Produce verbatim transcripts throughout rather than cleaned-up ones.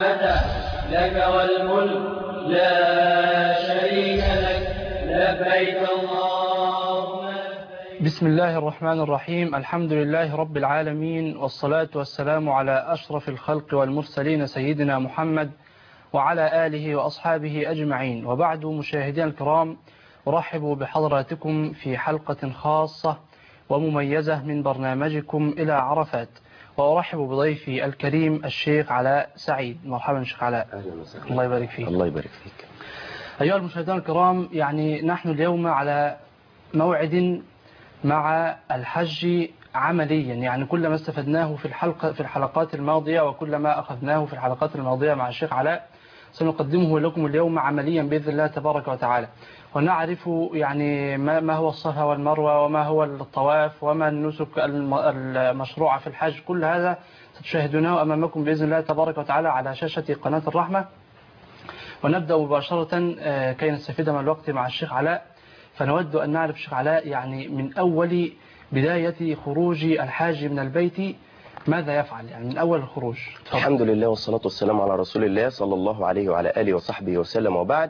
لك والملك لا شريك لك لبيك اللهم لبيك. بسم الله الرحمن الرحيم. الحمد لله رب العالمين، والصلاة والسلام على أشرف الخلق والمرسلين سيدنا محمد وعلى آله وأصحابه أجمعين. وبعد، مشاهدينا الكرام، أرحب بحضراتكم في حلقة خاصة ومميزة من برنامجكم إلى عرفات، وأرحب بضيفي الكريم الشيخ علاء سعيد. مرحبا شيخ علاء. أهلا وسهلا. الله يبارك فيك. الله يبارك فيك. أيها المشاهدين الكرام، يعني نحن اليوم على موعد مع الحج عمليا، يعني كل ما استفدناه في الحلقة في الحلقات الماضية وكل ما أخذناه في الحلقات الماضية مع الشيخ علاء سنقدمه لكم اليوم عمليا بإذن الله تبارك وتعالى، ونعرف يعني ما هو الصفا والمروة وما هو الطواف وما النسك المشروعة في الحج. كل هذا ستشاهدونه أمامكم بإذن الله تبارك وتعالى على شاشة قناة الرحمة. ونبدأ مباشرة كي نستفيد من الوقت مع الشيخ علاء، فنود أن نعرف الشيخ علاء يعني من أول بداية خروج الحاج من البيت ماذا يفعل، يعني من أول الخروج. الحمد لله والصلاة والسلام على رسول الله صلى الله عليه وعلى آله وصحبه وسلم. وبعد،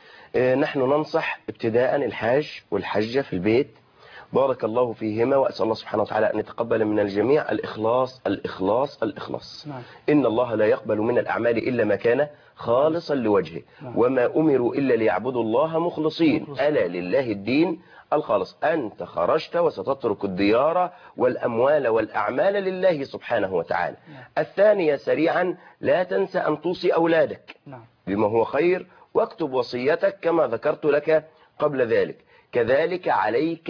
نحن ننصح ابتداء الحاج والحجة في البيت بارك الله فيهما، وأسأل الله سبحانه وتعالى أن يتقبل من الجميع الإخلاص الإخلاص الإخلاص. نعم. إن الله لا يقبل من الأعمال إلا ما كان خالصا لوجهه. نعم. وما أمروا إلا ليعبدوا الله مخلصين. مخلص. ألا لله الدين الخالص. أنت خرجت وستترك الديار والأموال والأعمال لله سبحانه وتعالى. نعم. الثانية سريعا، لا تنسى أن توصي أولادك نعم. بما هو خير، واكتب وصيتك كما ذكرت لك قبل ذلك. كذلك عليك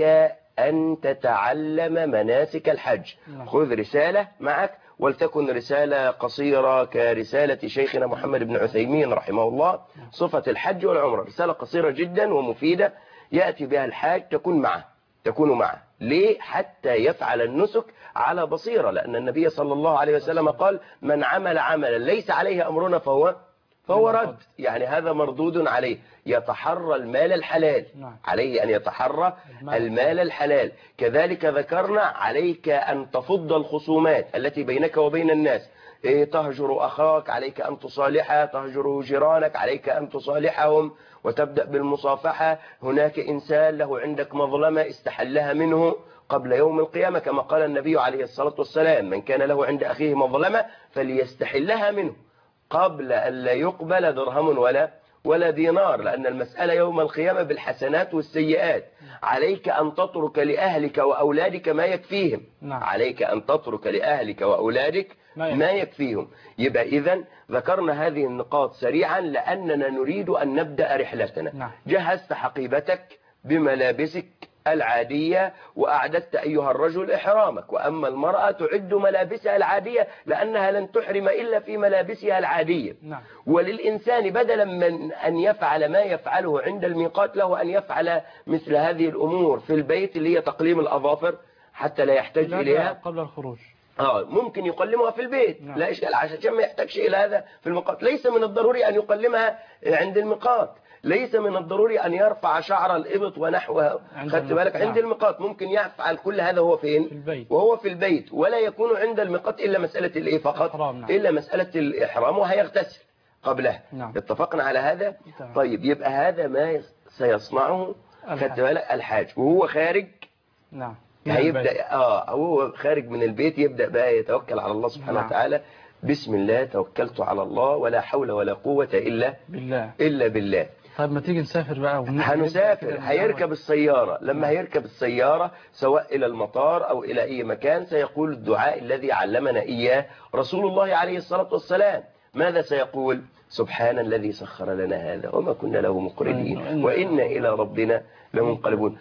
أن تتعلم مناسك الحج. نعم. خذ رسالة معك، ولتكن رسالة قصيرة كرسالة شيخنا محمد بن عثيمين رحمه الله، صفة الحج والعمرة. رسالة قصيرة جدا ومفيدة يأتي بها الحاج، تكون معه تكون معه ليه؟ حتى يفعل النسك على بصيرة، لأن النبي صلى الله عليه وسلم قال: من عمل عملا ليس عليه أمرنا فهو فهو رد، يعني هذا مردود عليه. يتحرى المال الحلال. نعم. عليه أن يتحرى المال الحلال. كذلك ذكرنا عليك أن تفض الخصومات التي بينك وبين الناس. إيه، تهجر أخاك عليك أن تصالحه، تهجر جيرانك عليك أن تصالحهم وتبدأ بالمصافحة. هناك إنسان له عندك مظلمة استحلها منه قبل يوم القيامة، كما قال النبي عليه الصلاة والسلام: من كان له عند أخيه مظلمة فليستحلها منه قبل أن لا يقبل درهم ولا ولا دينار، لأن المسألة يوم القيامة بالحسنات والسيئات. عليك أن تترك لأهلك وأولادك ما يكفيهم. نعم. عليك أن تترك لأهلك وأولادك ما يكفيهم. يبقى إذن ذكرنا هذه النقاط سريعا لأننا نريد أن نبدأ رحلتنا. نعم. جهزت حقيبتك بملابسك العادية، وأعددت أيها الرجل إحرامك، وأما المرأة تعد ملابسها العادية لأنها لن تحرم إلا في ملابسها العادية. نعم. وللإنسان بدلا من أن يفعل ما يفعله عند الميقات له أن يفعل مثل هذه الأمور في البيت، اللي هي تقليم الأظافر حتى لا يحتاج إليها قبل الخروج. آه ممكن يقلمها في البيت. نعم. لا إشكال، عشان ما يحتاجش إلى هذا في الميقات. ليس من الضروري أن يقلمها عند الميقات، ليس من الضروري أن يرفع شعر الإبط ونحوها. خدت بالك؟ عند الميقات ممكن يفعل كل هذا وهو فين؟ في البيت. وهو في البيت، ولا يكون عند الميقات إلا مسألة الإيه فقط؟ نعم. إلا مسألة الإحرام، وهيغتسل قبلها. نعم. اتفقنا على هذا؟ طبعا. طيب، يبقى هذا ما سيصنعه خدت بالك الحاج وهو خارج. نعم. هيبدأ اه هو خارج من البيت يبدأ بقى يتوكل على الله سبحانه نعم. وتعالى. بسم الله توكلت على الله ولا حول ولا قوة إلا بالله إلا بالله. طيب ما تيجي نسافر بقى. هنسافر. هيركب السيارة. لما هيركب السيارة سواء إلى المطار أو إلى أي مكان سيقول الدعاء الذي علمنا إياه رسول الله عليه الصلاة والسلام. ماذا سيقول؟ سبحان الذي سخر لنا هذا وما كنا له مقرنين وإنا إلى ربنا لمنقلبون.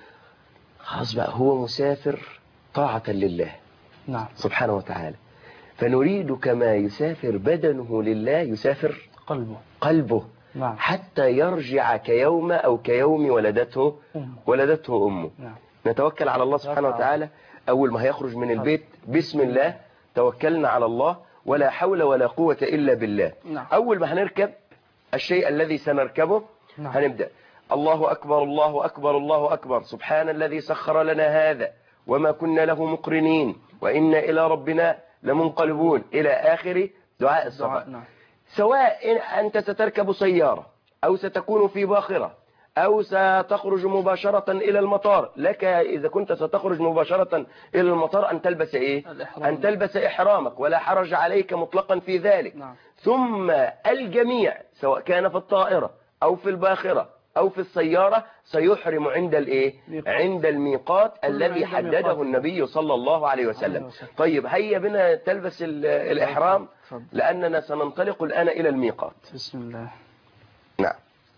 خلاص بقى، هو مسافر طاعة لله. نعم. سبحانه وتعالى. فنريد كما يسافر بدنه لله يسافر قلبه قلبه. نعم. حتى يرجع كيوم أو كيوم ولدته أمه. ولدته أمه. نعم. نتوكل على الله سبحانه وتعالى. أول ما هيخرج من البيت بسم الله توكلنا على الله ولا حول ولا قوة إلا بالله. نعم. أول ما هنركب الشيء الذي سنركبه نعم. هنبدأ الله أكبر الله أكبر الله أكبر سبحان الذي سخر لنا هذا وما كنا له مقرنين وإنا إلى ربنا لمنقلبون إلى آخر دعاء الصباح. نعم. سواء أنت ستركب سيارة أو ستكون في باخرة أو ستخرج مباشرة إلى المطار، لك إذا كنت ستخرج مباشرة إلى المطار أن تلبس إيه؟ الإحرام. أن تلبس إحرامك ولا حرج عليك مطلقا في ذلك. نعم. ثم الجميع سواء كان في الطائرة أو في الباخرة أو في السيارة سيحرم عند الإيه؟ ميقات. عند الميقات الذي عند حدده ميقات. النبي صلى الله عليه وسلم. عليه وسلم. طيب هيا بنا تلبس ال- الإحرام تفضل. لأننا سننطلق الآن إلى الميقات. بسم الله. نعم.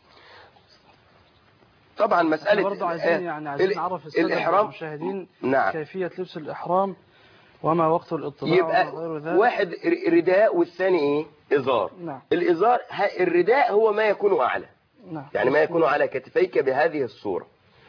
طبعا مسألة برضه عايزين يعني عايزين ال- نعرف السادة الإحرام المشاهدين نعم. كيفية لبس الإحرام وما وقت الاطلاع يبقى وما غير ذلك. واحد ر- رداء والثاني ايه؟ إزار. نعم. الإزار ه- الرداء هو ما يكون أعلى، نعم. يعني ما يكون على كتفيك بهذه الصورة،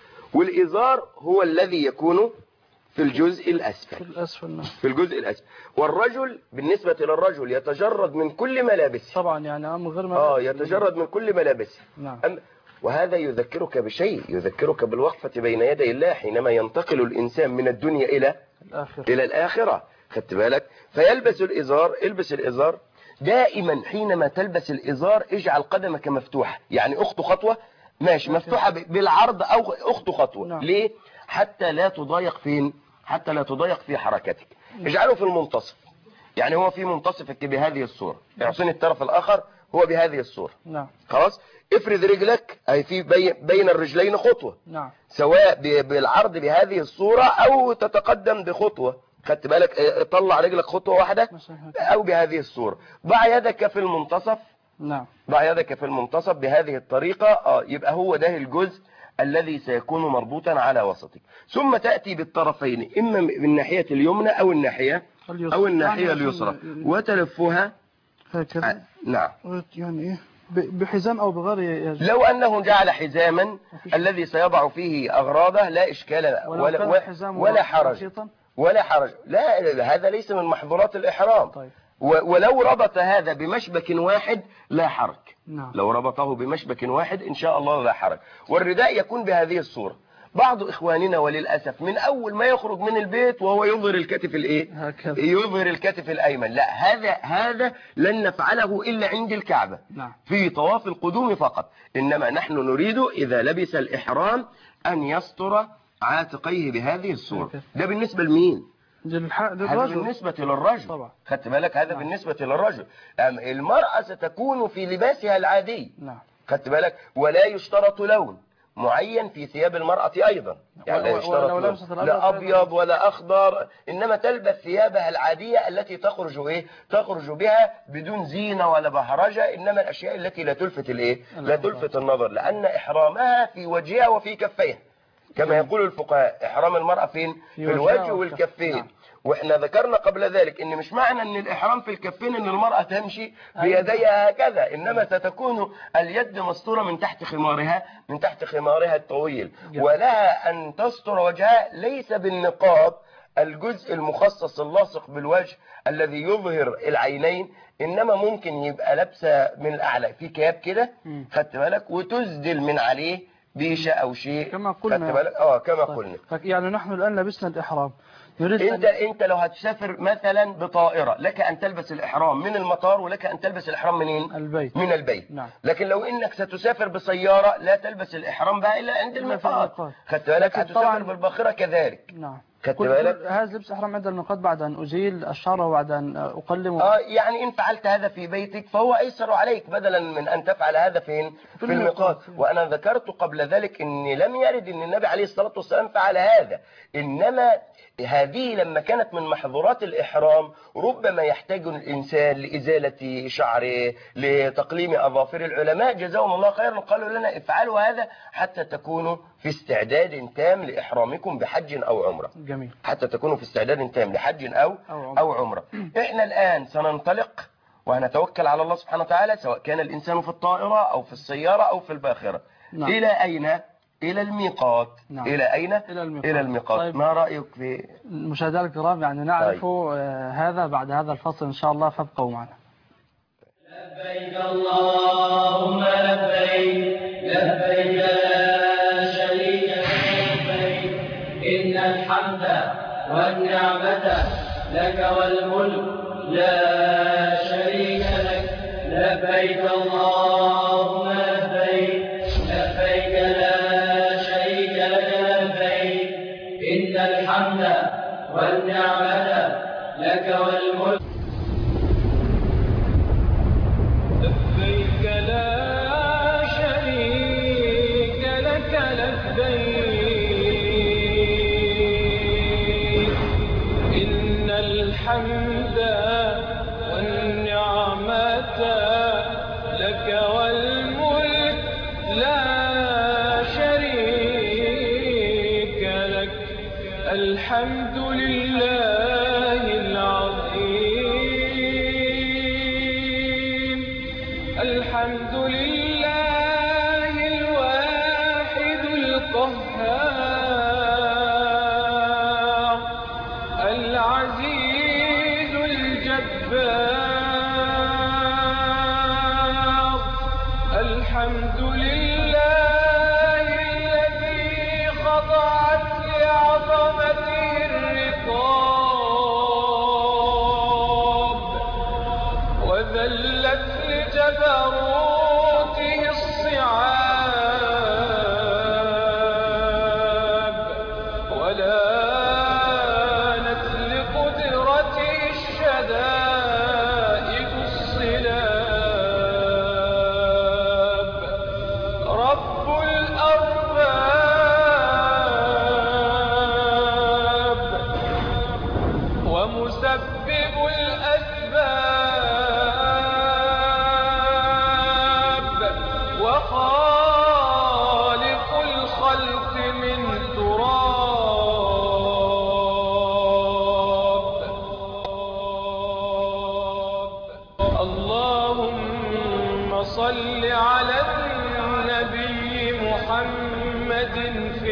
والإزار هو الذي يكون في الجزء في الأسفل، الأسفل. نعم. في الجزء الأسفل. والرجل بالنسبة للرجل يتجرد من كل ملابسه. طبعا يعني من غير ما آه يتجرد من كل ملابسه. نعم. أم وهذا يذكرك بشيء، يذكرك بالوقفة بين يدي الله حينما ينتقل الإنسان من الدنيا إلى الآخر. إلى الآخرة. خدت بالك؟ فيلبس الإزار، البس الإزار دائما. حينما تلبس الإزار اجعل قدمك مفتوحة، يعني أخطو خطوة ماشي مفتوحة ب- بالعرض أو أخطو خطوة. نعم. ليه؟ حتى لا تضايق فين؟ حتى لا تضايق في حركتك. اجعله في المنتصف، يعني هو في منتصفك بهذه الصورة، اعطيني الطرف الآخر هو بهذه الصورة. نعم. خلاص. افرد رجلك أي في بي- بين الرجلين خطوة، نعم. سواء ب- بالعرض بهذه الصورة أو تتقدم بخطوة. خدت بالك؟ اه، طلع رجلك خطوة واحدة مثلا. أو بهذه الصورة. ضع يدك في المنتصف، نعم. ضع يدك في المنتصف بهذه الطريقة. اه يبقى هو ده الجزء الذي سيكون مربوطا على وسطك. ثم تأتي بالطرفين، إما من الناحية اليمنى أو الناحية اليسرى. أو الناحية يعني اليسرى عشان- وتلفها. هكذا. اه، نعم. يعني إيه ب- بحزام أو بغير يجب. لو أنه جعل حزاما الذي سيضع فيه أغراضه لا إشكال ولو ولا, كان ولا, الحزام ولا حرج رخيصاً؟ ولا حرج. لا لا، هذا ليس من محظورات الإحرام. طيب. و- ولو ربط هذا بمشبك واحد لا حرج. نعم. لو ربطه بمشبك واحد إن شاء الله لا حرج. والرداء يكون بهذه الصورة. بعض إخواننا وللأسف من أول ما يخرج من البيت وهو يظهر الكتف الإيه؟ هكذا. يظهر الكتف الأيمن. لا، هذا هذا لن نفعله إلا عند الكعبة نعم. في طواف القدوم فقط. إنما نحن نريد إذا لبس الإحرام أن يستر عاتقيه بهذه الصورة. هكذا. ده بالنسبة لمين؟ للح... هذا للرجل. بالنسبة للرجل طبعا. خدت بالك؟ هذا نعم. بالنسبة للرجل. أم المرأة ستكون في لباسها العادي. نعم. خدت بالك؟ ولا يشترط لون معين في ثياب المرأة أيضا، يعني لا و- يشترط ولو لون. لبست الأبيض لا أبيض ولا أخضر، إنما تلبس ثيابها العادية التي تخرج إيه؟ تخرج بها بدون زينة ولا بهرجة، إنما الأشياء التي لا تلفت الإيه؟ لا تلفت النظر، لأن إحرامها في وجهها وفي كفيها كما يقول الفقهاء. إحرام المرأة فين؟ في, في الوجه والكفين. نعم. واحنا ذكرنا قبل ذلك ان مش معنى ان الاحرام في الكفين ان المرأة تمشي بيديها هكذا، انما ستكون اليد مستورة من تحت خمارها، من تحت خمارها الطويل، ولها ان تستر وجهها ليس بالنقاب الجزء المخصص اللاصق بالوجه الذي يظهر العينين، انما ممكن يبقى لابسه من الاعلى في كاب كده، خدت بالك، وتسدل من عليه بيشة او شيء كما قلنا. خدت بالك؟ اه كما طيب. قلنا. يعني نحن الان لبسنا الاحرام، نريد انت أن... انت لو هتسافر مثلا بطائرة لك ان تلبس الاحرام من المطار، ولك ان تلبس الاحرام منين؟ البيت. من البيت. نعم. لكن لو انك ستسافر بسيارة لا تلبس الاحرام بقى الا عند الميقات. خدت بالك؟ هتسافر طبعا... بالباخرة كذلك. نعم. خدت بالك؟ هذا لبس احرام عند الميقات بعد ان ازيل الشعر وبعد ان اقلم. اه يعني ان فعلت هذا في بيتك فهو ايسر عليك بدلا من ان تفعل هذا فين؟ في, في الميقات. وانا ذكرت قبل ذلك ان لم يرد ان النبي عليه الصلاة والسلام فعل هذا، انما هذه لما كانت من محظورات الإحرام ربما يحتاج الإنسان لإزالة شعره، لتقليم أظافر. العلماء جزاهم الله خيرا قالوا لنا افعلوا هذا حتى تكونوا في استعداد تام لإحرامكم بحج أو عمرة. جميل. حتى تكونوا في استعداد تام لحج أو أو عمرة. إحنا الآن سننطلق وهنتوكل على الله سبحانه وتعالى، سواء كان الإنسان في الطائرة أو في السيارة أو في الباخرة. نعم. إلى أين؟ إلى الميقات. نعم. إلى أين؟ إلى الميقات. إلى الميقات. طيب. ما رأيك في المشاهدين الكرام؟ يعني نعرف طيب. هذا بعد هذا الفصل إن شاء الله، فابقوا معنا. لبيك اللهم لبيك لبيك لا شريك لك لبيك إن الحمد والنعمة لك والملك لا شريك لك لبيك. لبيك اللهم لبيك لبيك لا شريك لك لبيك إن الحمد والنعمة لك والملك لبيك لا شريك لك لبيك إن الحمد والنعمة لك والملك لا شريك لك الحمد لله العظيم الحمد لله الواحد القهار العزيز الجبار الحمد لله الذي خضعت لعظمته الرقاب وذلت لجبروته الصعاب ولانت لقدرته الشدائد الصلاب رب الأرباب ومسبب الأسباب وخالق الخلق من تراب اللهم صل على النبي محمد في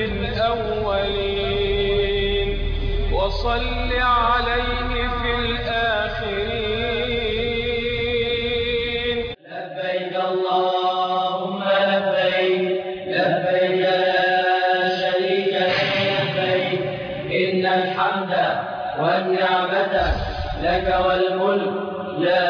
الأولين وصل عليه في الآخرين لبيك اللهم لبيك لبيك لا شريك لك لبيك إن الحمد والنعمة لك والملك لا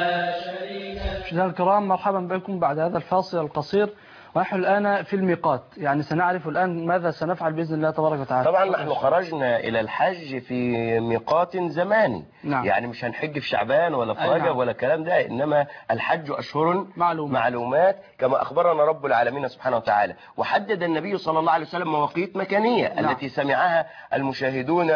شريك لك. مشاهدينا الكرام، مرحبا بكم بعد هذا الفاصل القصير، ونحن الآن في الميقات، يعني سنعرف الآن ماذا سنفعل بإذن الله تبارك وتعالى. طبعا نحن خرجنا إلى الحج في ميقات زماني. نعم. يعني مش هنحج في شعبان ولا في أي رجب نعم. ولا الكلام ده، إنما الحج أشهر معلومات. معلومات كما أخبرنا رب العالمين سبحانه وتعالى. وحدد النبي صلى الله عليه وسلم مواقيت مكانية. نعم. التي سمعها المشاهدون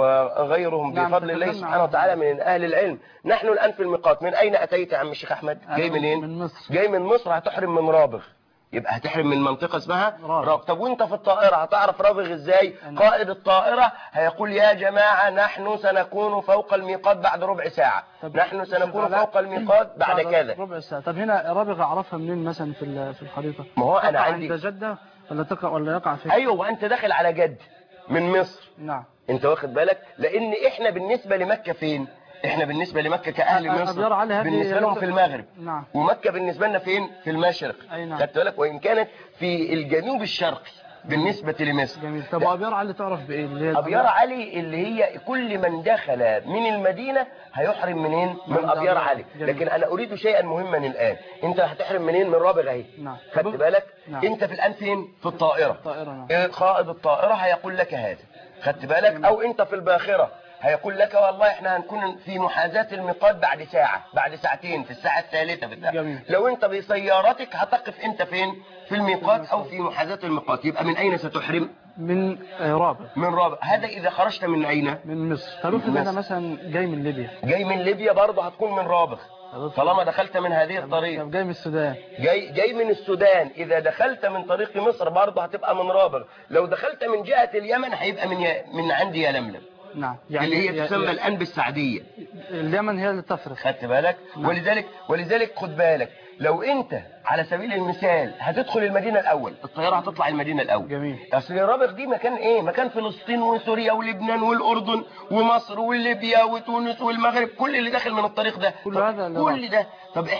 وغيرهم نعم. بفضل الله سبحانه وتعالى من أهل العلم. نحن الآن في الميقات. من أين أتيت يا عم الشيخ أحمد؟ جاي منين؟ من مصر. جاي من مصر. هتحرم من رابغ، يبقى هتحرم من منطقة اسمها رابغ. رابغ. طب وانت في الطائرة هتعرف رابغ ازاي؟ أنا. قائد الطائرة هيقول يا جماعة نحن سنكون فوق الميقات بعد ربع ساعة، طب نحن سنكون لا. فوق الميقات بعد كذا. ربع ساعة. طب هنا رابغ أعرفها منين مثلا في ال- في الخريطة؟ ما هو أنا تقع عندي- عند جدة ولا تقع ولا يقع في؟ ايوه، وانت داخل على جد من مصر. نعم. انت واخد بالك؟ لان احنا بالنسبة لمكة فين؟ احنا بالنسبة لمكة كأهل أ- أبيار مصر علي هذه- بالنسبة لهم في المغرب. نعم. ومكة بالنسبة لنا فين؟ في المشرق. أي نعم. خدت بالك؟ وإن كانت في الجنوب الشرقي بالنسبة لمصر. جميل. طب وأبيار علي تعرف بإيه؟ اللي هي أبيار علي اللي هي كل من دخل من المدينة هيحرم منين؟ من عند أبيار أبيار. علي. جميل. لكن أنا أريد شيئا مهما الآن. أنت هتحرم منين؟ من رابغ أهي. نعم. خدت طب- بالك؟ نعم. أنت في الآن فين؟ في الطائرة. الطائرة. نعم. إيه، قائد الطائرة هيقول لك هذا. خدت بالك؟ جميل. أو أنت في الباخرة هيقول لك والله احنا هنكون في محاذاة الميقات بعد ساعة، بعد ساعتين، في الساعة الثالثة في الساعة. جميل. لو انت بسيارتك هتقف انت فين؟ في الميقات او في محاذاة الميقات. يبقى من اين ستحرم؟ من آه، رابغ. من رابغ. هذا اذا خرجت من اين؟ من مصر. طب افرض مصر. انا مثلا جاي من ليبيا. جاي من ليبيا برضه هتكون من رابغ طالما دخلت من هذه الطريق. طب جاي من السودان. جاي جاي من السودان، اذا دخلت من طريق مصر برضه هتبقى من رابغ. لو دخلت من جهة اليمن هيبقى من ي... من عند يلملم. نعم. اللي هي يا- تسمى يا- الان بالسعدية. اليمن هي اللي تفرق. خدت بالك؟ نعم. ولذلك ولذلك خد بالك، لو انت على سبيل المثال هتدخل المدينة الاول، الطيارة هتطلع المدينة الاول. جميل. اصل رابغ دي مكان ايه؟ مكان فلسطين وسوريا ولبنان والاردن ومصر وليبيا وتونس والمغرب، كل اللي داخل من الطريق ده. كل طب هذا اللي كل ده. طب احنا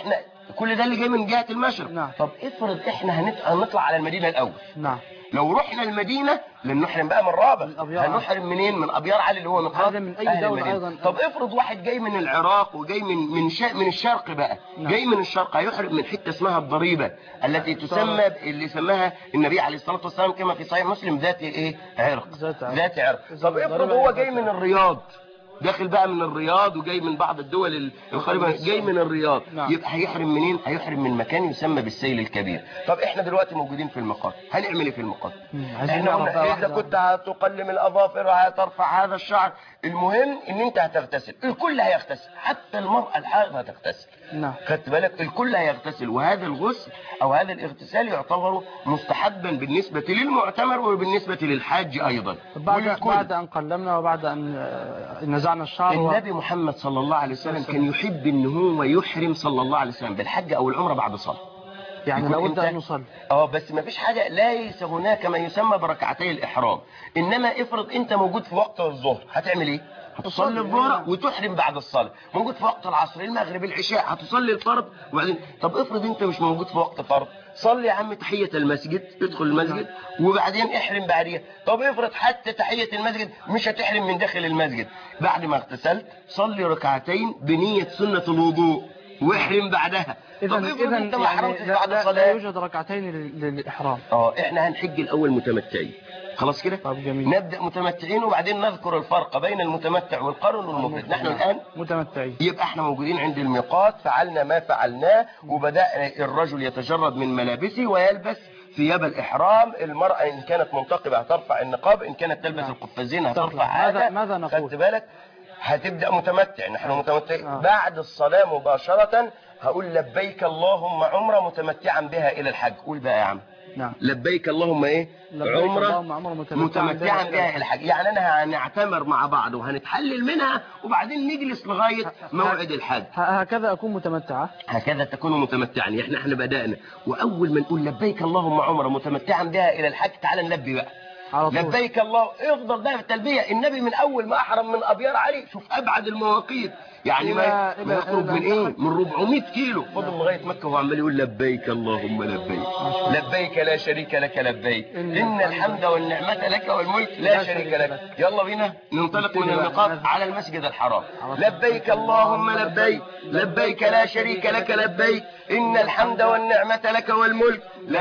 كل ده اللي جاي من جهة المشرق. نعم. طب افرض احنا هنط- هنطلع على المدينة الأول. نعم. لو رحنا المدينة لن نحرم بقى من رابغ، الأبيار. هنحرم منين؟ من أبيار علي اللي هو ميقات هذا من أي أهل دولة المدينة. أيضا. طب افرض واحد جاي من العراق وجاي من من شا... من الشرق بقى. نعم. جاي من الشرق هيحرم من حتة اسمها الضريبة التي تسمى اللي سماها النبي عليه الصلاة والسلام كما في صحيح مسلم ذات ايه؟ عرق. ذات عرق. ذات عرق. طب افرض هو جاي من الرياض، داخل بقى من الرياض وجاي من بعض الدول الخارجة، جاي من الرياض. نعم. يبقى هيحرم منين؟ هيحرم من مكان يسمى بالسيل الكبير. طب احنا دلوقتي موجودين في الميقات، هنعمل ايه في الميقات؟ عايزين احنا نعرف بقى قلنا اذا واحدة. كنت هتقلم الاظافر وهترفع هذا الشعر، المهم ان انت هتغتسل، الكل هيغتسل، حتى المرأة الحائض هتغتسل. نعم. خدت بالك؟ الكل هيغتسل، وهذا الغسل او هذا الاغتسال يعتبر مستحبا بالنسبة للمعتمر وبالنسبة للحاج ايضا. بعد والكل. بعد أن قلمنا وبعد أن آه، نزعنا الشعر و... النبي محمد صلى الله عليه وسلم كان يحب ان هو يحرم صلى الله عليه وسلم بالحج او العمرة بعد صلاة. يعني يكون لابد إمتى؟ أن نصلي. اه بس ما فيش حاجة، ليس هناك ما يسمى بركعتي الإحرام. إنما افرض أنت موجود في وقت الظهر هتعمل إيه؟ هتصلي الظهر وتحرم بعد الصلاة. موجود في وقت العصر، المغرب، العشاء، هتصلي الفرض وبعدين. طب افرض أنت مش موجود في وقت فرض، صلي يا عم تحية المسجد، ادخل المسجد وبعدين احرم بعديها. طب افرض حتى تحية المسجد مش هتحرم من داخل المسجد، بعد ما اغتسلت صلي ركعتين بنية سنة الوضوء واحرم بعدها. إذا طب افرض إذا انت ما يعني حرمتش لا, بعد لا, لا الصلاة. يوجد ركعتين لل- للإحرام. اه احنا هنحج الاول متمتعين، خلاص كده. طب جميل. نبدا متمتعين وبعدين نذكر الفرق بين المتمتع والقارن والمفرد. نحن الان متمتعين. يبقى احنا موجودين عند الميقات، فعلنا ما فعلناه وبدا الرجل يتجرد من ملابسه ويلبس ثياب الإحرام. المرأة إن كانت منتقبة هترفع النقاب، إن كانت تلبس نعم. القفازين هترفع ماذا- هذا. ماذا نقول؟ خدت بالك؟ هتبدأ متمتع، نحن متمتعين. آه. بعد الصلاة مباشرة هقول لبيك اللهم عمرة متمتعا بها إلى الحج. قول بقى يا عم. نعم. لبيك اللهم ايه؟ لبيك عمرة اللهم عمرة متمتعاً متمتعا بها بها إلى الحج. يعني أنا هنعتمر مع بعض وهنتحلل منها وبعدين نجلس لغاية موعد الحج. ه- هكذا أكون متمتعة. هكذا تكون متمتعا. احنا احنا بدأنا وأول ما نقول لبيك اللهم عمرة متمتعا بها إلى الحج، تعال نلبي بقى. على طول. لبيك الله، افضل بقى في التلبية. النبي من أول ما أحرم من أبيار علي، شوف أبعد المواقيت، يعني ما إلى- ما إلى- يخرج إلى- من إيه؟ من أربعمائة كيلو، فضل لغاية مكة وهو عمال يقول لبيك اللهم لبيك، لبيك لا شريك لك لبيك، إن الحمد والنعمة لك والملك لا شريك لك. يلا بينا ننطلق من الميقات على المسجد الحرام. لبيك اللهم لبيك، لبيك لا شريك لك لبيك، إن الحمد والنعمة لك والملك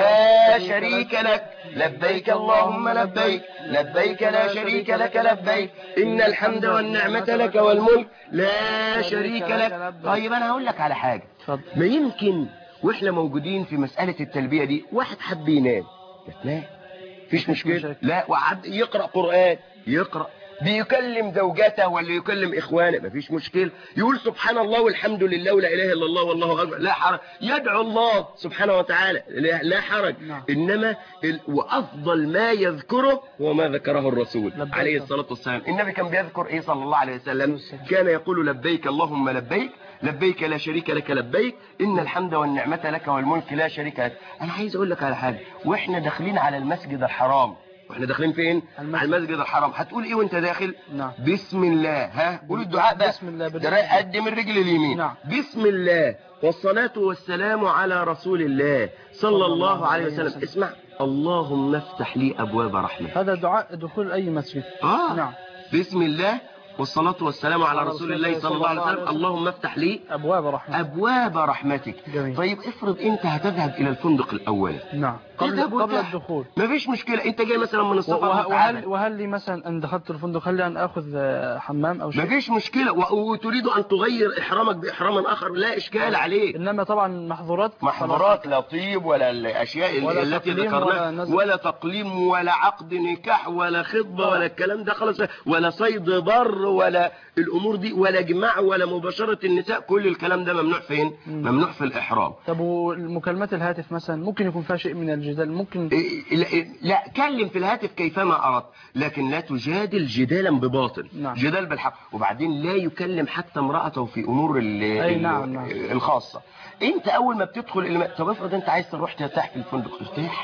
لا شريك لك. لبيك اللهم لبيك، لبيك لا شريك لك لبيك، إن الحمد والنعمة لك والملك لا شريك لك. طيب أنا هقول لك على حاجة. اتفضل. ما يمكن واحنا موجودين في مسألة التلبية دي واحد حب ينام، يتنام مفيش مشكلة. مشاكل. لا وعد يقرأ قرآن، يقرأ، بيكلم زوجته ولا يكلم إخوانه مفيش مشكلة، يقول سبحان الله والحمد لله ولا إله إلا الله والله أكبر، لا حرج، يدعو الله سبحانه وتعالى، لا, لا حرج. نعم. إنما ال... وأفضل ما يذكره هو ما ذكره الرسول لبيك. عليه الصلاة والسلام. النبي كان بيذكر إيه صلى الله عليه وسلم؟ كان يقول لبيك اللهم لبيك، لبيك لا شريك لك لبيك، إن الحمد والنعمة لك والملك لا شريك لك. أنا عايز أقول لك على حاجة، وإحنا داخلين على المسجد الحرام، واحنا داخلين فين؟ المسجد. على المسجد الحرام، هتقول ايه وانت داخل؟ نعم. بسم الله. ها قول الدعاء بقى. بسم الله بالله. درا- قدم الرجل اليمين. نعم. بسم الله والصلاة والسلام على رسول الله صلى الله عليه وسلم. اسمع، اللهم افتح لي ابواب رحمة. هذا دعاء دخول أي مسجد. اه نعم. بسم الله والصلاة والسلام على رسول الله صلى الله عليه وسلم، اللهم افتح لي أبواب رحمة. ابواب رحمتك. جميل. طيب افرض انت هتذهب الى الفندق الاولي. نعم. قبل تذهب قبل وتح- الدخول. مفيش مشكلة، انت جاي مثلا من السفر وه- وتعالى. وهل وهل لي مثلا ان دخلت الفندق هل لي ان اخذ آه، حمام او شيء؟ مفيش مشكلة، و- وتريد أن تغير إحرامك بإحرام آخر لا إشكال عليه. انما طبعا محظورات. محظورات، لا طيب ولا الأشياء ولا التي تقليم ذكرناها، ولا نزل. ولا تقليم ولا عقد نكاح ولا خطبة ولا الكلام ده خلاص، ولا صيد بر ولا الأمور دي ولا جماع ولا مباشرة النساء، كل الكلام ده ممنوع فين؟ ممنوع في الإحرام. طب والمكالمات الهاتف مثلا ممكن يكون فيها شيء من الجدال ممكن. إيه، لا, لا كلم في الهاتف كيفما أردت، لكن لا تجادل جدالا بباطل. نعم. جدال بالحق. وبعدين لا يكلم حتى امرأته في أمور ال- أي ال- نعم، نعم. الخاصة. انت اول ما بتدخل الم... طب افرض انت عايز تروح ترتاح في الفندق، ارتاح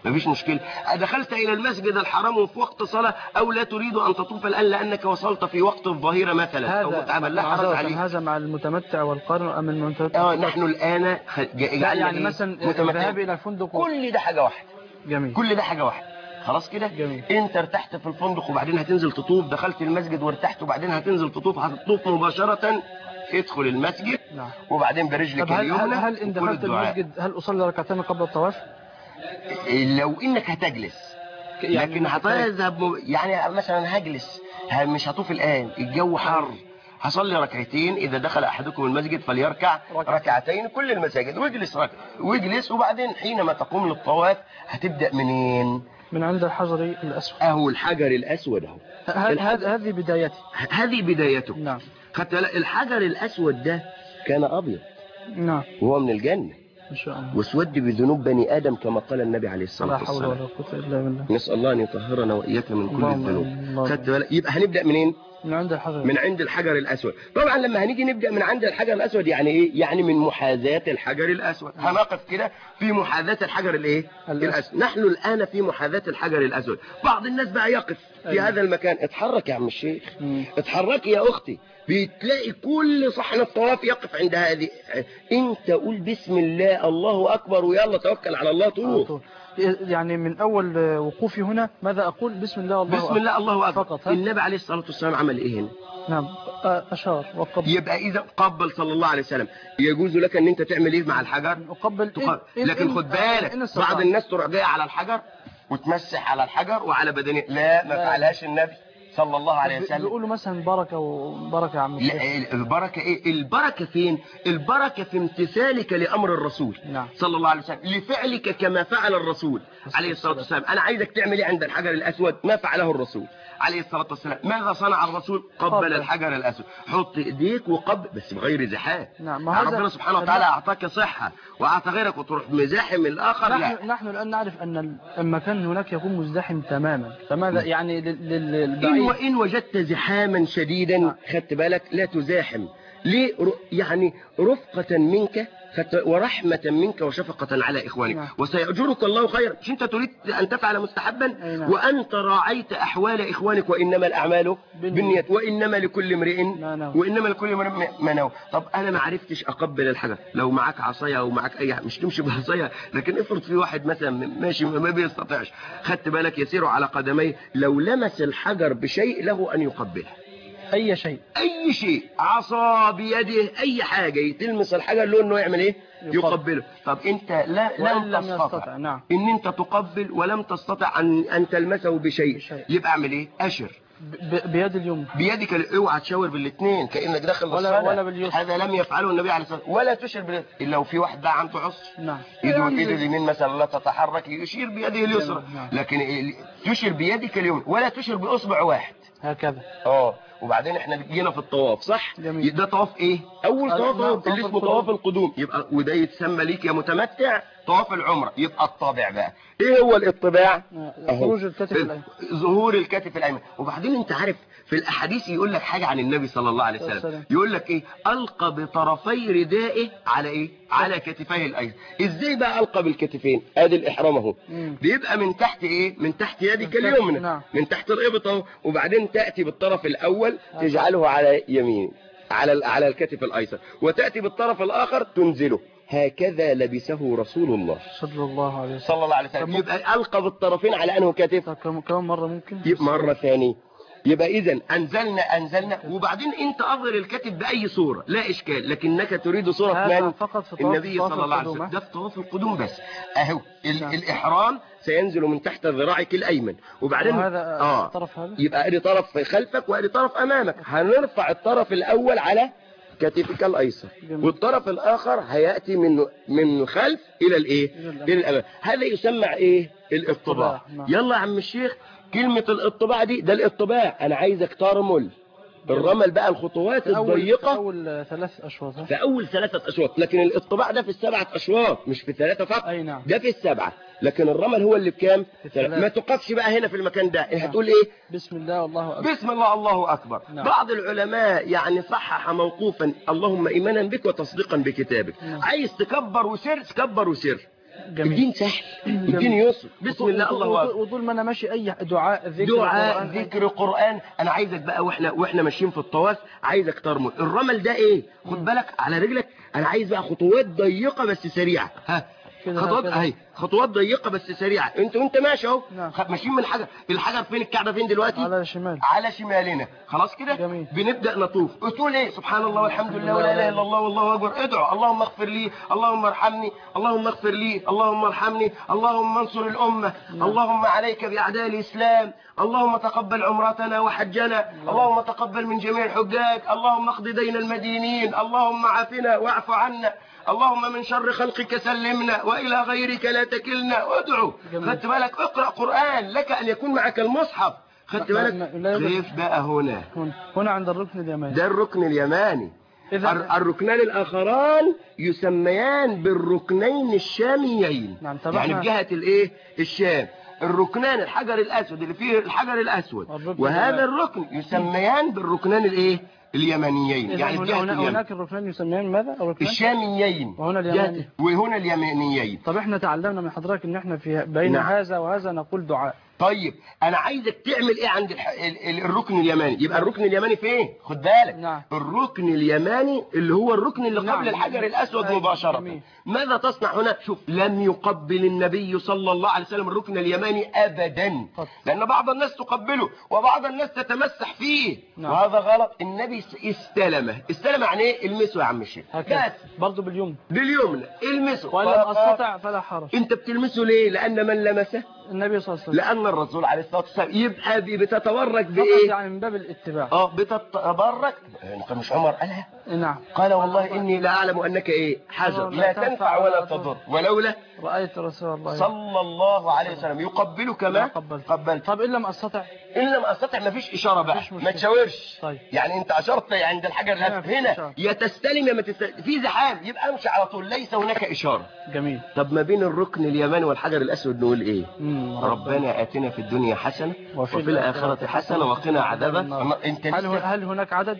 مفيش مشكلة. دخلت إلى المسجد الحرام وفي وقت صلاة أو لا تريد أن تطوف الآن لأنك وصلت في وقت الظهيرة مثلا أو متعبا، لا حرج عليه. هذا مع المتمتع والقارن أم المتمتع؟ اه نحن الآن لا يعني مثلا الذهاب إلى الفندق كل ده حاجة واحدة. جميل. كل ده حاجة واحدة خلاص كده. جميل. انت ارتحت في الفندق وبعدين هتنزل تطوف، دخلت المسجد وارتحت وبعدين هتنزل تطوف، هتطوف مباشرة، ادخل المسجد. نعم. وبعدين برجلك اليمنى. هل, هل ان دخلت المسجد هل اصلي ركعتين قبل الطواف؟ لو انك هتجلس يعني لكن هتذهب يعني مثلا هجلس مش هطوف الان الجو حر، هصلي ركعتين. اذا دخل احدكم المسجد فليركع ركعتين كل المساجد واجلس ركع واجلس وبعدين حينما تقوم للطواف هتبدا منين؟ من عند الحجر الاسود. اهو الحجر الاسود اهو. هذه بدايته. هذه بدايته. نعم. حتى الحجر الاسود ده كان ابيض. نعم. وهو من الجنه ان شاء الله. واسود بذنوب بني ادم كما قال النبي عليه الصلاه والسلام. لا حول ولا قوه الا بالله. نسال الله ان يطهرنا واياك من كل الذنوب. خدت بالك؟ يبقى هنبدا منين؟ من عند الحجر من عند الحجر الاسود. طبعا لما هنيجي نبدا من عند الحجر الاسود يعني ايه؟ يعني من محاذاه الحجر الاسود. هنقف كده في محاذاه الحجر الايه؟ الاسود. نحن الان في محاذاه الحجر الاسود. بعض الناس بقى يقف في أيوة. هذا المكان. اتحرك يا عم الشيخ. مم. اتحركي يا اختي. بتلاقي كل صحن الطواف يقف عند هذه. انت قول بسم الله الله اكبر ويلا توكل على الله طوف. يعني من أول وقوفي هنا ماذا أقول؟ بسم الله الله بسم الله الله أكبر فقط. النبي عليه الصلاة والسلام عمل إيه هنا؟ نعم أشار وقبل. يبقى إذا قبل صلى الله عليه وسلم. يجوز لك أن أنت تعمل إيه مع الحجر؟ أقبل. تقبل. لكن خد بالك بعض الناس تروح جاية على الحجر وتمسح على الحجر وعلى بدنه. لا ما فعلهاش النبي صلى الله عليه وسلم. بيقولوا مثلا بركة وبركة يا عم الشيخ. لا البركة ايه؟ البركة فين؟ البركة في امتثالك لأمر الرسول. نعم. صلى الله عليه وسلم، لفعلك كما فعل الرسول عليه الصلاة والسلام. أنا عايزك تعمل ايه عند الحجر الأسود؟ ما فعله الرسول عليه الصلاة والسلام. ماذا صنع الرسول؟ قبل قبل. الحجر الأسود. حط ايديك وقبل بس بغير زحام. نعم. ربنا سبحانه وتعالى أعطاك صحة وأعطى غيرك وتروح مزاحم الآخر. نحن, لا. نحن الآن نعرف أن المكان هناك يكون مزدحم تماما. فماذا يعني للبعيد؟ إن وإن وجدت زحاما شديدا خدت بالك لا تزاحم. ليه؟ يعني رفقة منك ورحمة منك وشفقة على إخوانك. نعم. وسيأجرك الله خيرا. مش أنت تريد أن تفعل مستحبا؟ نعم. وأنت راعيت أحوال إخوانك وإنما الأعمال بالنيات وإنما لكل امرئ وإنما لكل امرئ ما نوى. طب أنا ما عرفتش أقبل الحجر. لو معك عصاية أو معك أي مش تمشي بعصاية، لكن افرض في واحد مثلا ماشي ما بيستطيعش خدت بالك يسير على قدميه، لو لمس الحجر بشيء له أن يقبله. أي شيء أي شيء عصا بيده أي حاجة تلمس الحجر له أنه يعمل إيه؟ يقبله. طب أنت لا لم تستطع نعم. إن أنت تقبل ولم تستطع أن أن تلمسه بشيء, بشيء. يبقى أعمل إيه؟ أشر بيد اليمنى. بيدك اوعى تشاور بالاثنين كأنك داخل ولا ولا باليسرى. هذا لم يفعله النبي عليه الصلاة والسلام. ولا تشير باليد إلا لو في واحد بقى عنده عسر. نعم. إيده إيده اليمين مثلا لا تتحرك يشير بيده اليسرى. نعم. لكن تشير بيدك اليمنى ولا تشير بأصبع واحد هكذا. اه وبعدين احنا جينا في الطواف صح؟ جميل. ده طواف ايه؟ اول طواف اللي اسمه طواف القدوم. يبقى وده يتسمى ليك يا متمتع طواف العمره. يبقى الطابع بقى ايه هو الاطباع؟ خروج الكتف الايمن، ظهور الكتف الايمن. وبعدين انت عارف في الاحاديث يقول لك حاجه عن النبي صلى الله عليه وسلم، يقول لك ايه؟ القى بطرفي ردائه على ايه؟ على كتفيه الايسر. ازاي بقى القى بالكتفين؟ ادي الاحرام اهو، بيبقى من تحت ايه؟ من تحت يدك اليمنى. نعم. من تحت الابط اهو، وبعدين تاتي بالطرف الاول تجعله على يمين على على الكتف الايسر، وتاتي بالطرف الاخر تنزله. هكذا لبسه رسول الله صلى الله عليه وسلم. صلى الله عليه وسلم. يبقى القى بالطرفين على انه كتف. كم مره ممكن؟ يبقى مره ثانيه. يبقى اذا انزلنا انزلنا وبعدين انت اظهر الكتف باي صوره لا اشكال، لكنك تريد صوره من النبي صلى الله عليه وسلم. ده في طواف القدوم بس اهو. الاحرام سينزل من تحت ذراعك الايمن، وبعدين هذا اه الطرف هذا يبقى ادي طرف خلفك وادي طرف امامك. هنرفع الطرف الاول على كتفك الايسر، والطرف الاخر هياتي من من خلف الى الايه؟ الى الامام. هذا يسمى ايه؟ الاطباع. يلا يا عم الشيخ، كلمة الاطباع دي ده الاطباع. انا عايزك ترمل الرمل بقى الخطوات الضيقة في اول ثلاث اشواط. في اول ثلاثة اشواط، لكن الاطباع ده في السبعة اشواط مش في الثلاثة فقط. اي نعم. ده في السبعة، لكن الرمل هو اللي بكام؟ ما تقفش بقى هنا في المكان ده. نعم. هتقول ايه؟ بسم الله الله اكبر. بسم الله الله اكبر. نعم. بعض العلماء يعني صحح موقوفا اللهم ايمانا بك وتصديقا بكتابك. نعم. عايز تكبر وسر تكبر وسر، جميل. الدين سهل، الدين يسر. بسم الله الله اكبر. وطول ما انا ماشي اي دعاء ذكر دعاء قرآن ذكر قرآن. انا عايزك بقى واحنا واحنا ماشيين في الطواف عايزك ترمل. الرمل ده ايه؟ خد بالك على رجلك. انا عايز بقى خطوات ضيقة بس سريعة. ها خطوات اهي، خطوات ضيقة بس سريعة. انت وانت ماشي اهو ماشيين من الحجر. الحجر فين؟ الكعبة فين دلوقتي؟ على الشمال، على شمالنا. خلاص كده بنبدأ نطوف. تقول ايه؟ سبحان الله والحمد لله ولا اله الا الله والله اكبر. ادعو اللهم اغفر لي، اللهم ارحمني، اللهم اغفر لي، اللهم ارحمني، اللهم انصر الامة، اللهم عليك باعداء الاسلام، اللهم تقبل عمرتنا وحجنا، اللهم تقبل من جميع الحجاج، اللهم اقض دين المدينين، اللهم عافنا واعف عنا، اللهم من شر خلقك سلمنا والى غيرك لا تكلنا. وادعو. خدت بالك؟ اقرأ قرآن، لك ان يكون معك المصحف. خدت بالك؟ كيف بقى هنا؟ هنا عند الركن اليماني. ده الركن اليماني. الركنان الاخران يسميان بالركنين الشاميين. نعم. يعني بجهة الايه؟ الشام. الركنان الحجر الاسود اللي فيه الحجر الاسود وهذا الركن يسميان بالركنان الايه؟ اليمانيين. يعني هنا هنا هناك الركنان يسميان ماذا؟ الركنان الشاميين وهنا اليماني وهنا اليمانيين. طب احنا تعلمنا من حضرتك ان احنا في بين نعم. هذا وهذا نقول دعاء. طيب انا عايزك تعمل ايه عند الح... الركن اليماني؟ يبقى الركن اليماني فين؟ خد بالك. نعم. الركن اليماني اللي هو الركن اللي قبل نعم. الحجر الاسود أي مباشرة. جميل. ماذا تصنع هنا؟ شوف، لم يقبل النبي صلى الله عليه وسلم الركن اليماني ابدا. قط. لان بعض الناس تقبله وبعض الناس تتمسح فيه. نعم. وهذا غلط. النبي استلمه. استلم يعني ايه؟ المسه يا عم الشيخ. بس برضه باليمنى. باليمنى المسه. ولم استطع فلا حرج. انت بتلمسه ليه؟ لان من لمسه النبي صلى الله عليه وسلم. لأن الرسول عليه الصلاة والسلام. يبقى بتتبرك بإيه؟ يعني من باب الاتباع. اه بتتبرك. انت مش عمر قالها؟ نعم. قال والله إني لا أعلم أنك إيه؟ حجر لا تنفع ولا تضر ولولا رأيت رسول الله صلى الله عليه وسلم يقبل كما قبلت. طب إن لم أستطع؟ إن لم أستطع ما فيش إشارة بقى، ما تشاورش. طيب. يعني أنت أشرت عند الحجر الأسود هنا يا تستلم يا ما تستلم. في زحام يبقى امشي على طول، ليس هناك إشارة. جميل. طب ما بين الركن اليماني والحجر الأسود نقول إيه؟ مم. ربنا آتنا في الدنيا حسنة وفي, وفي الآخرة حسنة وقنا عذاب النار. انت هل, هل هناك عدد؟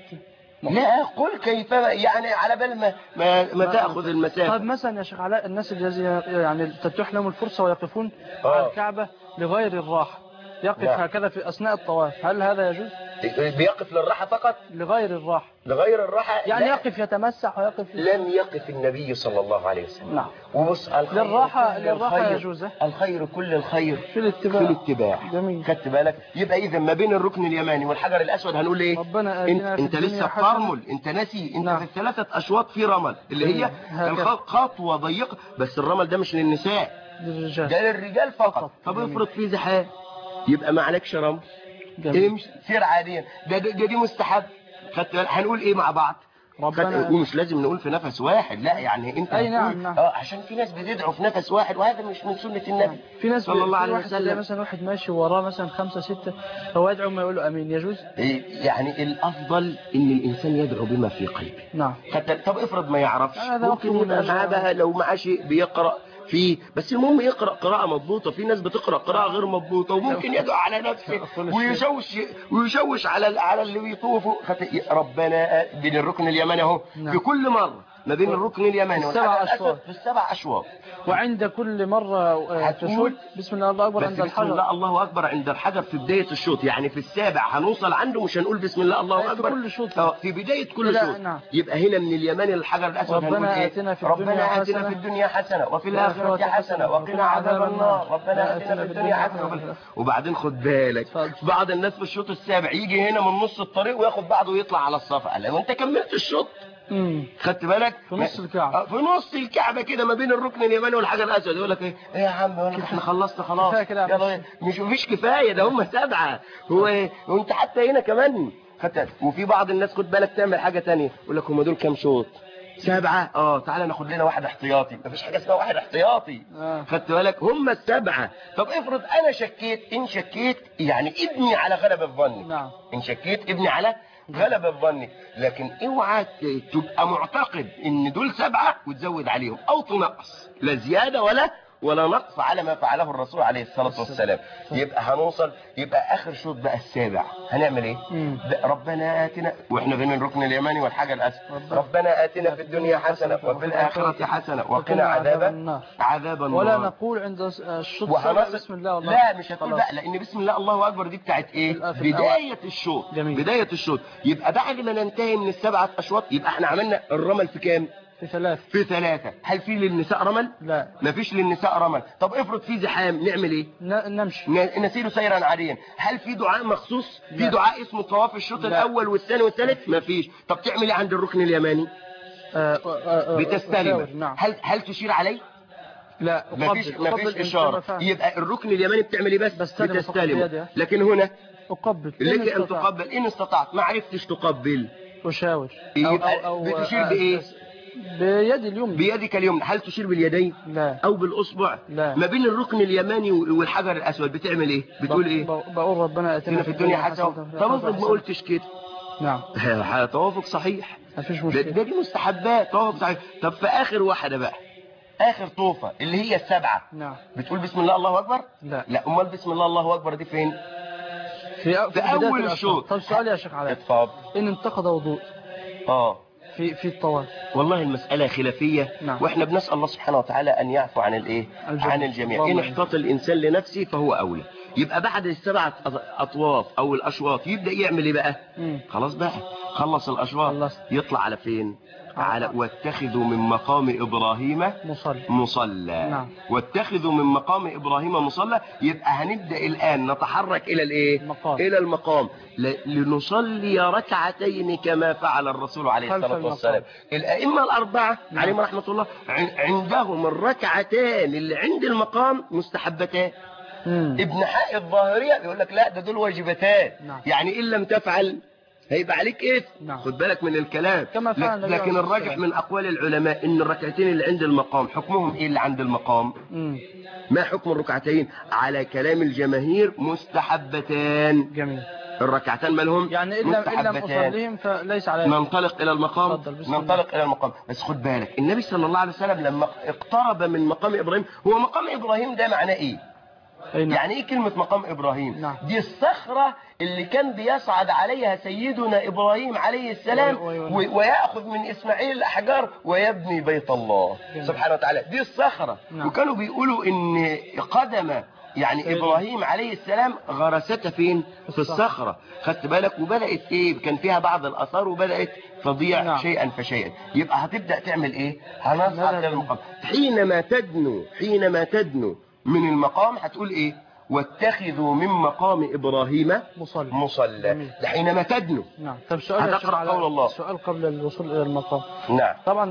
لا قل كيف يعني على بال ما ما, ما تأخذ المسافة. طيب مثلا يا شيخ علاء الناس اللي يعني تتيح لهم الفرصة ويقفون آه. على الكعبة لغير الراحة، يقف لا. هكذا في أثناء الطواف، هل هذا يجوز؟ بيقف للراحة فقط؟ لغير الراحة. لغير الراحة يعني لا. يقف يتمسح ويقف. لم يقف النبي صلى الله عليه وسلم. نعم. وبص الخير للراحة للراحة يجوز. الخير كل الخير في الاتباع. في الاتباع. جميل. خدت بالك؟ يبقى إذا ما بين الركن اليماني والحجر الأسود هنقول إيه؟ ربنا انت, انت لسه بترمل، انت ناسي انت نعم. في الثلاثة أشواط في رمل اللي هي خطوة ضيقة، بس الرمل ده مش للنساء، للرجال. ده للرجال فقط. طب افرض في زحام يبقى ما عليكش رمل، امشي سير عاديا. ده, ده, ده دي مستحب. خدت بالك؟ هنقول ايه مع بعض؟ ربنا ومش لازم نقول في نفس واحد، لا يعني انت اي نعم نعم. اه عشان في ناس بتدعو في نفس واحد وهذا مش من سنة النبي في ناس صلى الله عليه وسلم. مثلا واحد ماشي وراه مثلا خمسة ستة هو يدعو ما يقول له امين، يجوز؟ يعني الافضل ان الانسان يدعو بما في قلبه. نعم. حتى طب افرض ما يعرفش، ممكن يبقى معاه بقى لو معاه شيء بيقرأ فيه، بس المهم يقرأ قراءة مضبوطة. في ناس بتقرأ قراءة غير مضبوطة وممكن يدعو على نفسه ويشوش ويشوش على على اللي بيطوفوا. ربنا بين الركن اليماني اهو في كل مرة ما بين الركن اليماني والحجر الأسود في السبع أشواط. وعند كل مرة تشوط بسم الله الله أكبر عند الحجر. بسم الله الله أكبر عند الحجر في بداية الشوط، يعني في السابع هنوصل عنده مش هنقول بسم الله الله أكبر في كل شوط. في بداية كل شوط. نعم. يبقى هنا من اليماني للحجر الأسود ربنا آتنا في ربنا آتنا في الدنيا حسنة وفي الآخرة حسنة وقنا عذاب النار. ربنا آتنا في الدنيا حسنة. وبعدين خد بالك بعض الناس في الشوط السابع يجي هنا من نص الطريق وياخد بعضه ويطلع على الصفا. قال له أنت كملت الشوط. امم خدت بالك في نص الكعبة في نص الكعبة كده ما بين الركن اليماني والحجر الأسود. يقول لك ايه ايه يا عم احنا خلصنا خلاص يلا مش مفيش كفاية، ده هم سبعة. هو ايه وانت حتى هنا كمان خدت. وفي بعض الناس خد بالك تعمل حاجة تانية يقول لك هم دول كام شوط؟ سبعة. اه تعالى ناخد لنا واحد احتياطي. مفيش حاجة اسمها واحد احتياطي. آه. خدت بالك هم السبعة. طب افرض انا شكيت، ان شكيت يعني ابني على غلبة ظني. نعم. ان شكيت ابني على غلبة ظني، لكن اوعى تبقى معتقد ان دول سبعة وتزود عليهم او تنقص، لا زيادة ولا ولا نقص على ما فعله الرسول عليه الصلاة والسلام. يبقى هنوصل، يبقى آخر شوط بقى السابع هنعمل إيه؟ ربنا آتنا، وإحنا بين الركن اليماني والحجر الأسود، ربنا آتنا في الدنيا حسنة وفي الآخرة حسنة وقنا عذاب النار، عذاب النار. ولا نقول عند الشوط بسم الله الله. لا مش هتقول بقى، لأن بسم الله الله أكبر دي بتاعت إيه؟ بداية الشوط. جميل. بداية الشوط. يبقى بعد ما ننتهي من السبعة أشواط يبقى احنا عملنا الرمل في كام؟ في ثلاثة. في ثلاثة. هل في للنساء رمل؟ لا مفيش للنساء رمل. طب افرض في زحام نعمل ايه؟ نمشي نسير سيرا عاديا. هل في دعاء مخصوص؟ لا. في دعاء اسمه طواف الشوط الاول والثاني والثالث؟ مفيش. طب تعمل ايه عند الركن اليماني؟ آه آه آه بتستلم. نعم. هل هل تشير عليه؟ لا مفيش مفيش اشاره. يبقى الركن اليماني بتعمل ايه بس؟ بتستلم. لكن هنا اقبل لك ان تقبل ان استطعت. ما عرفتش تقبل أشاور. يبقى أو أو بتشير بإيه؟ بيد اليمنى. بيدك اليمنى. هل تشير باليدين؟ لا. أو بالأصبع؟ لا. ما بين الركن اليماني والحجر الأسود بتعمل إيه؟ بتقول إيه؟ بقول ربنا آتنا في الدنيا حسنة. طب افرض ما قلتش كده. نعم. توافق صحيح. مفيش مشكلة. ده دي مستحبات توافق صحيح. طب في آخر واحدة بقى، آخر طوفة اللي هي السبعة. نعم. بتقول بسم الله الله أكبر؟ لا. لا أمال بسم الله الله أكبر دي فين؟ في, في أول الشوط. طب سؤال يا شيخ علاء. اتفضل. إن انتقد وضوء اه في في الطواف. والله المسألة خلافية. نعم. واحنا بنسأل الله سبحانه وتعالى ان يعفو عن الايه؟ عن الجميع. ان احتاط الانسان لنفسه فهو اولى. يبقى بعد السبعة اطواف او الاشواط يبدأ يعمل ايه بقى؟ مم. خلاص بقى خلص الاشواط. خلص. يطلع على فين؟ على واتخذوا من مقام ابراهيم مصلى. مصلى. نعم. واتخذوا من مقام ابراهيم مصلى. يبقى هنبدأ الان نتحرك الى الايه؟ المقام. الى المقام لنصلي ركعتين كما فعل الرسول عليه الصلاة والسلام. الائمة الاربعة نعم. عليهم رحمة الله عندهم الركعتان اللي عند المقام مستحبتان. مم. ابن حق الظاهرية يقول لك لا ده دول واجبتان. نعم. يعني ان لم تفعل هيبقى عليك ايه؟ نعم. خد بالك من الكلام. كما فعل لكن الراجح من اقوال العلماء ان الركعتين اللي عند المقام حكمهم ايه اللي عند المقام؟ مم. ما حكم الركعتين؟ على كلام الجماهير مستحبتان. جميل. الركعتان مالهم؟ يعني إن لم أصليهم فليس عليهم. ننطلق إلى المقام. ننطلق إلى المقام. بس خد بالك النبي صلى الله عليه وسلم لما اقترب من مقام إبراهيم، هو مقام إبراهيم ده معناه إيه؟ نعم. يعني ايه كلمة مقام ابراهيم؟ نعم. دي الصخرة اللي كان بيصعد عليها سيدنا ابراهيم عليه السلام ويأخذ من اسماعيل الاحجار ويبني بيت الله جميل. سبحانه وتعالى. دي الصخرة. نعم. وكانوا بيقولوا ان قدم يعني سيد. ابراهيم عليه السلام غرستها فين؟ في الصخرة. خدت بالك؟ وبدأت ايه؟ كان فيها بعض الاثار وبدأت تضيع. نعم. شيئا فشيئا. يبقى هتبدأ تعمل ايه؟ هنصعد الى المقام. حينما تدنو حينما تدنو من المقام هتقول ايه؟ واتخذوا من مقام ابراهيم مصلى. مصلى. ده حينما تدنو. نعم. طب سؤال هتقرأ قول الله. سؤال قبل الوصول الى المقام. نعم. طبعا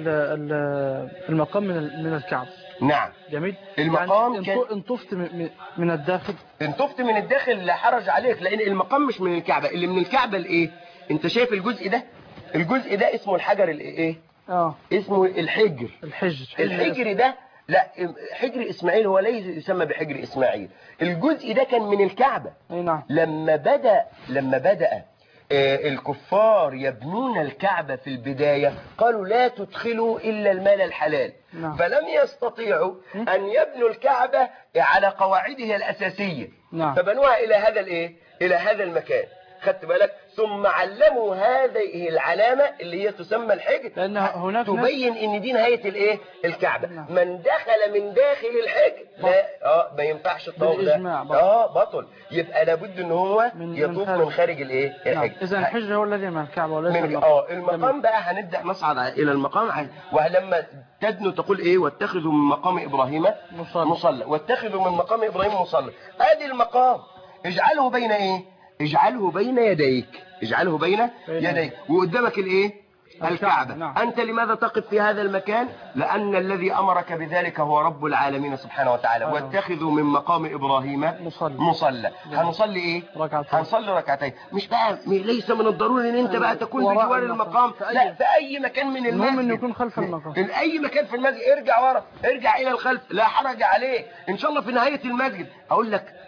المقام من من الكعبة. نعم. جميل. المقام يعني كان... ان طفت من الداخل ان طفت من الداخل لا حرج عليك، لان المقام مش من الكعبة. اللي من الكعبة الايه؟ انت شايف الجزء ده؟ الجزء ده اسمه الحجر الايه؟ اه اسمه الحجر. الحجر. الحجر ده لا حجر إسماعيل هو ليس يسمى بحجر إسماعيل. الجزء ده كان من الكعبة. أي نعم. لما بدأ لما بدأ الكفار يبنون الكعبة في البداية قالوا لا تدخلوا إلا المال الحلال. نعم. فلم يستطيعوا أن يبنوا الكعبة على قواعدها الأساسية. نعم. فبنوها إلى هذا الإيه؟ إلى هذا المكان. خدت بالك؟ ثم علموا هذه العلامة اللي هي تسمى الحجر لأن هناك تبين ان دي نهاية الايه؟ الكعبة. نعم. من دخل من داخل الحجر لا اه ما ينفعش الطواف ده. اه بطل. يبقى لابد ان هو من يطوف من, من خارج الايه؟ الحجر. نعم. اذا الحجر هو الذي من الكعبة وليس المقام. اه المقام بقى هنبدأ نصعد الى المقام. ولما تدنو تقول ايه؟ واتخذوا من مقام ابراهيم مصلى. مصلى. واتخذوا من مقام ابراهيم مصلى. ادي المقام اجعله بين ايه؟ اجعله بين يديك. اجعله بين يديك وقدامك الايه؟ الكعبة. نعم. أنت لماذا تقف في هذا المكان؟ لأن الذي أمرك بذلك هو رب العالمين سبحانه وتعالى. آه. واتخذوا من مقام إبراهيم مصلى. مصلى. هنصلي إيه؟ ركعتين. هنصلي ركعتين. مش بقى ليس من الضروري ان انت بقى تكون بجوار المقام. في لا في أي مكان من المسجد. المهم انه يكون خلف المقام. في أي مكان في المسجد. ارجع ورا، ارجع إلى الخلف، لا حرج عليه. إن شاء الله في نهاية المسجد أقول لك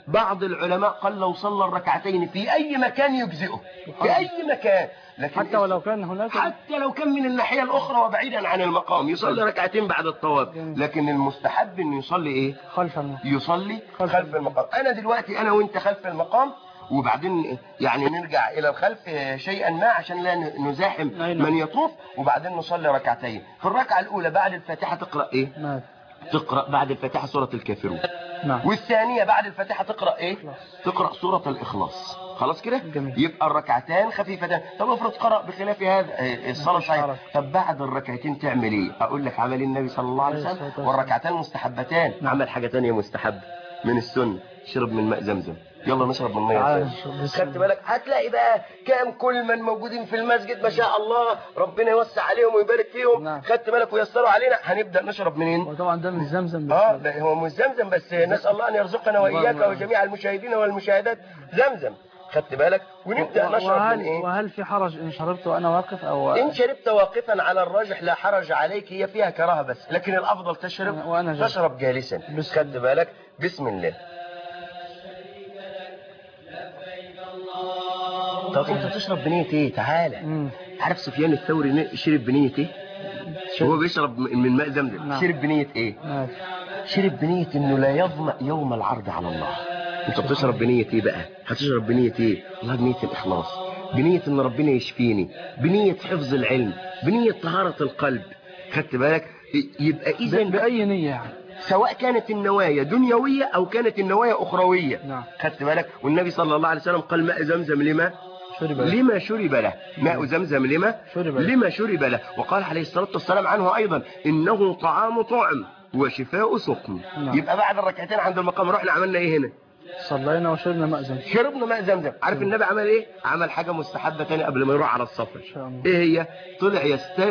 بعض العلماء قال لو صلى الركعتين في أي مكان يجزئه، في أي مكان، لكن حتى ولو كان هناك حتى لو كان من الناحية الأخرى وبعيدا عن المقام يصلي ركعتين بعد الطواف. لكن المستحب إنه يصلي إيه؟ خلف المقام. يصلي خلف, خلف المقام. أنا دلوقتي أنا وأنت خلف المقام، وبعدين يعني نرجع إلى الخلف شيئا ما عشان لا نزاحم من يطوف، وبعدين نصلي ركعتين. في الركعة الأولى بعد الفاتحة تقرأ إيه؟ نعم. تقرأ بعد الفاتحة سورة الكافرون. نعم. والثانية بعد الفاتحة تقرأ إيه؟ تقرأ سورة الإخلاص. خلاص كده؟ يبقى الركعتين خفيفتان. طب افرض قرأ بخلاف هذا الصلاة صحيحة، طب بعد الركعتين تعمل إيه؟ أقول لك عمل النبي صلى الله عليه وسلم، والركعتين مستحبتان. عمل حاجة تانية مستحبة من السنة، شرب من ماء زمزم. يلا نشرب من ميه. خدت بالك؟ هتلاقي بقى كام كل من موجودين في المسجد ما شاء الله، ربنا يوسع عليهم ويبارك فيهم. نعم. خدت بالك؟ ويسروا علينا. هنبدا نشرب منين؟ وطبعا ده من زمزم. اه لا هو مش زمزم بس، نسال الله ان يرزقنا واياك وجميع المشاهدين والمشاهدات زمزم. خدت بالك؟ ونبدا نشرب من ايه؟ وهل في حرج ان شربت وانا واقف او ان شربت واقفا على الراجح لا حرج عليك، هي فيها كراهه بس، لكن الافضل تشرب وأنا تشرب جالسا. خدت بالك؟ بسم الله. طب انت تشرب بنية ايه؟ تعالى. مم. عارف سفيان الثوري شرب بنية ايه؟ هو بيشرب من ماء زمزم. نعم. شرب بنية ايه؟ نعم. شرب بنية انه لا يظمأ يوم العرض على الله. انت بتشرب بنية ايه بقى؟ هتشرب بنية ايه؟ والله بنية الاخلاص، بنية ان ربنا يشفيني، بنية حفظ العلم، بنية طهارة القلب. خدت بالك؟ يبقى اذا بأي نية يعني، سواء كانت النوايا دنيوية أو كانت النوايا أخروية. نعم. خدت بالك؟ والنبي صلى الله عليه وسلم قال ماء زمزم لما شرب له. لما شرب له. ماء زمزم لما شرب له. لما شرب له. وقال عليه الصلاة والسلام عنه أيضا إنه طعام طعم وشفاء سقم. نعم. يبقى بعد الركعتين عند المقام رحنا عملنا إيه هنا؟ صلينا وشربنا ماء زمزم. شربنا ماء زمزم. عارف النبي عمل إيه؟ عمل حاجة مستحبة تاني قبل ما يروح على الصفا. إيه هي؟ طلع يست...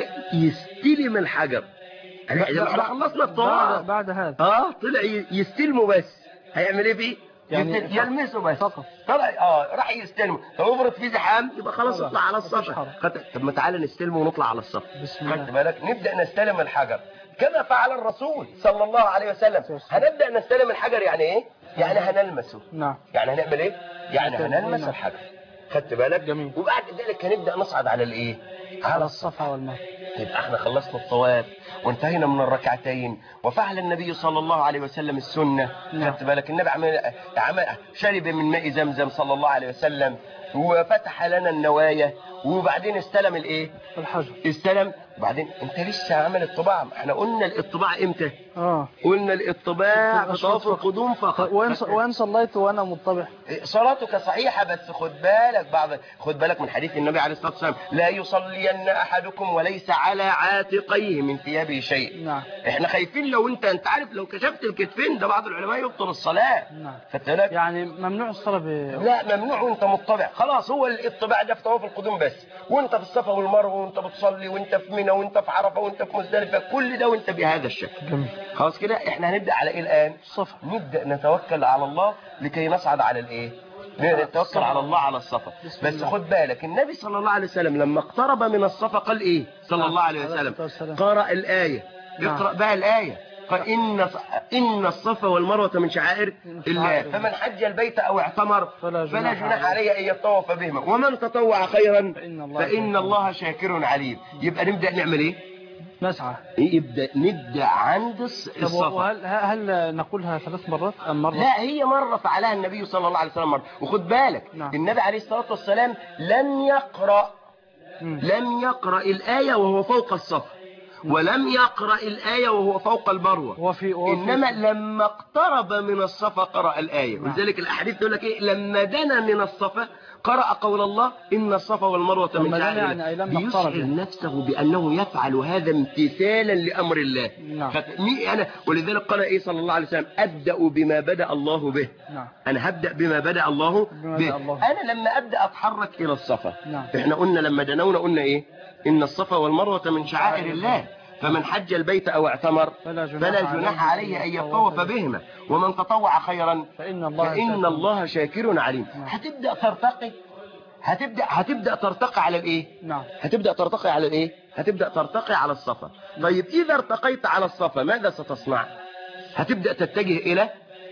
يستلم الحجر. احنا خلصنا الطواف. بعد, بعد هذا اه طلع يستلمه بس. هيعمل ايه فيه؟ يعني يلمسه بس فقط. طلع اه راح يستلمه. طب افرض في زحام يبقى خلاص اطلع على الصف. طب ما تعالى نستلمه ونطلع على الصف. خدت بالك؟ نبدا نستلم الحجر كما فعل الرسول صلى الله عليه وسلم. هنبدا نستلم الحجر يعني ايه؟ يعني هنلمسه. نعم. يعني هنعمل ايه؟ يعني هنلمس الحجر. خدت بالك؟ جميل. وبعد ذلك هنبدا نصعد على الايه؟ على الصفا والمروه. يبقى احنا خلصنا الطواف وانتهينا من الركعتين، وفعل النبي صلى الله عليه وسلم السنة. خدت بالك؟ النبي عمل عمل شرب من ماء زمزم صلى الله عليه وسلم، وفتح لنا النوايا، وبعدين استلم الايه؟ الحجر. استلم. وبعدين انت لسه عامل الطباع. احنا قلنا الاطباع امتى؟ اه قلنا الاطباع في طواف القدوم فقط. وين وين صليت وانا مطبع؟ صلاتك صحيحه، بس خد بالك بعض خد بالك من حديث النبي عليه الصلاه والسلام لا يصلين احدكم وليس على عاتقيه من ثيابه شيء. نعم. احنا خايفين لو انت انت عارف لو كشفت الكتفين ده بعض العلماء يبطل الصلاه. نعم. خدت بالك؟ يعني ممنوع الصلاه ب... لا ممنوع وانت مطبع. خلاص هو الاطباع ده في طواف القدوم بس، وانت في الصفا والمروه وانت بتصلي وانت في منى وانت في عرفه وانت في مزدلفه، كل ده وانت بهذا الشكل. جميل. خلاص كده احنا هنبدا على ايه الان؟ الصفا. نبدا نتوكل على الله لكي نصعد على الايه؟ نتوكل على الله على الصفا. بس خد بالك النبي صلى الله عليه وسلم لما اقترب من الصفا قال ايه صلى الله عليه وسلم؟ قرأ الايه. اقرأ بقى الايه. قال إن إن الصفا والمروة من شعائر الله، فمن حج البيت أو اعتمر فلا جناح عليه أن يطوف بهما، ومن تطوع خيرا فإن الله شاكر عليم. يبقى نبدأ نعمل إيه؟ نسعى. يبدأ نبدأ عند الصفا. وهل هل نقولها ثلاث مرات أم مرة؟ لا هي مرة فعلها النبي صلى الله عليه وسلم مرة. وخد بالك نعم. النبي عليه الصلاة والسلام لم يقرأ م. لم يقرأ الآية وهو فوق الصفا، ولم يقرأ الآية وهو فوق المروة. وفي وفي إنما لما اقترب من الصفا قرأ الآية. نعم. ولذلك الأحاديث تقول لك إيه؟ لما دنا من الصفا قرأ قول الله إن الصفا والمروة من شعائر الله. يعني بيشعر نفسه بأنه يفعل هذا امتثالا لأمر الله. نعم. أنا ولذلك قال إيه صلى الله عليه وسلم؟ أبدأ بما بدأ الله به. نعم. أنا هبدأ بما بدأ الله بما به. بدأ الله. أنا لما أبدأ أتحرك إلى الصفا. نعم. إحنا قلنا لما دنونا قلنا إيه؟ إن الصفا والمروة من شعائر الله، فمن حج البيت أو اعتمر فلا جناح, فلا جناح عليه أن يطوف بهما، ومن تطوع خيرا فإن الله, فإن الله شاكر عليم. نعم. هتبدأ ترتقي هتبدأ هتبدأ ترتقي على الإيه؟ نعم. هتبدأ ترتقي على الإيه؟ هتبدأ ترتقي على الصفا. طيب إذا ارتقيت على الصفا ماذا ستصنع؟ هتبدأ تتجه إلى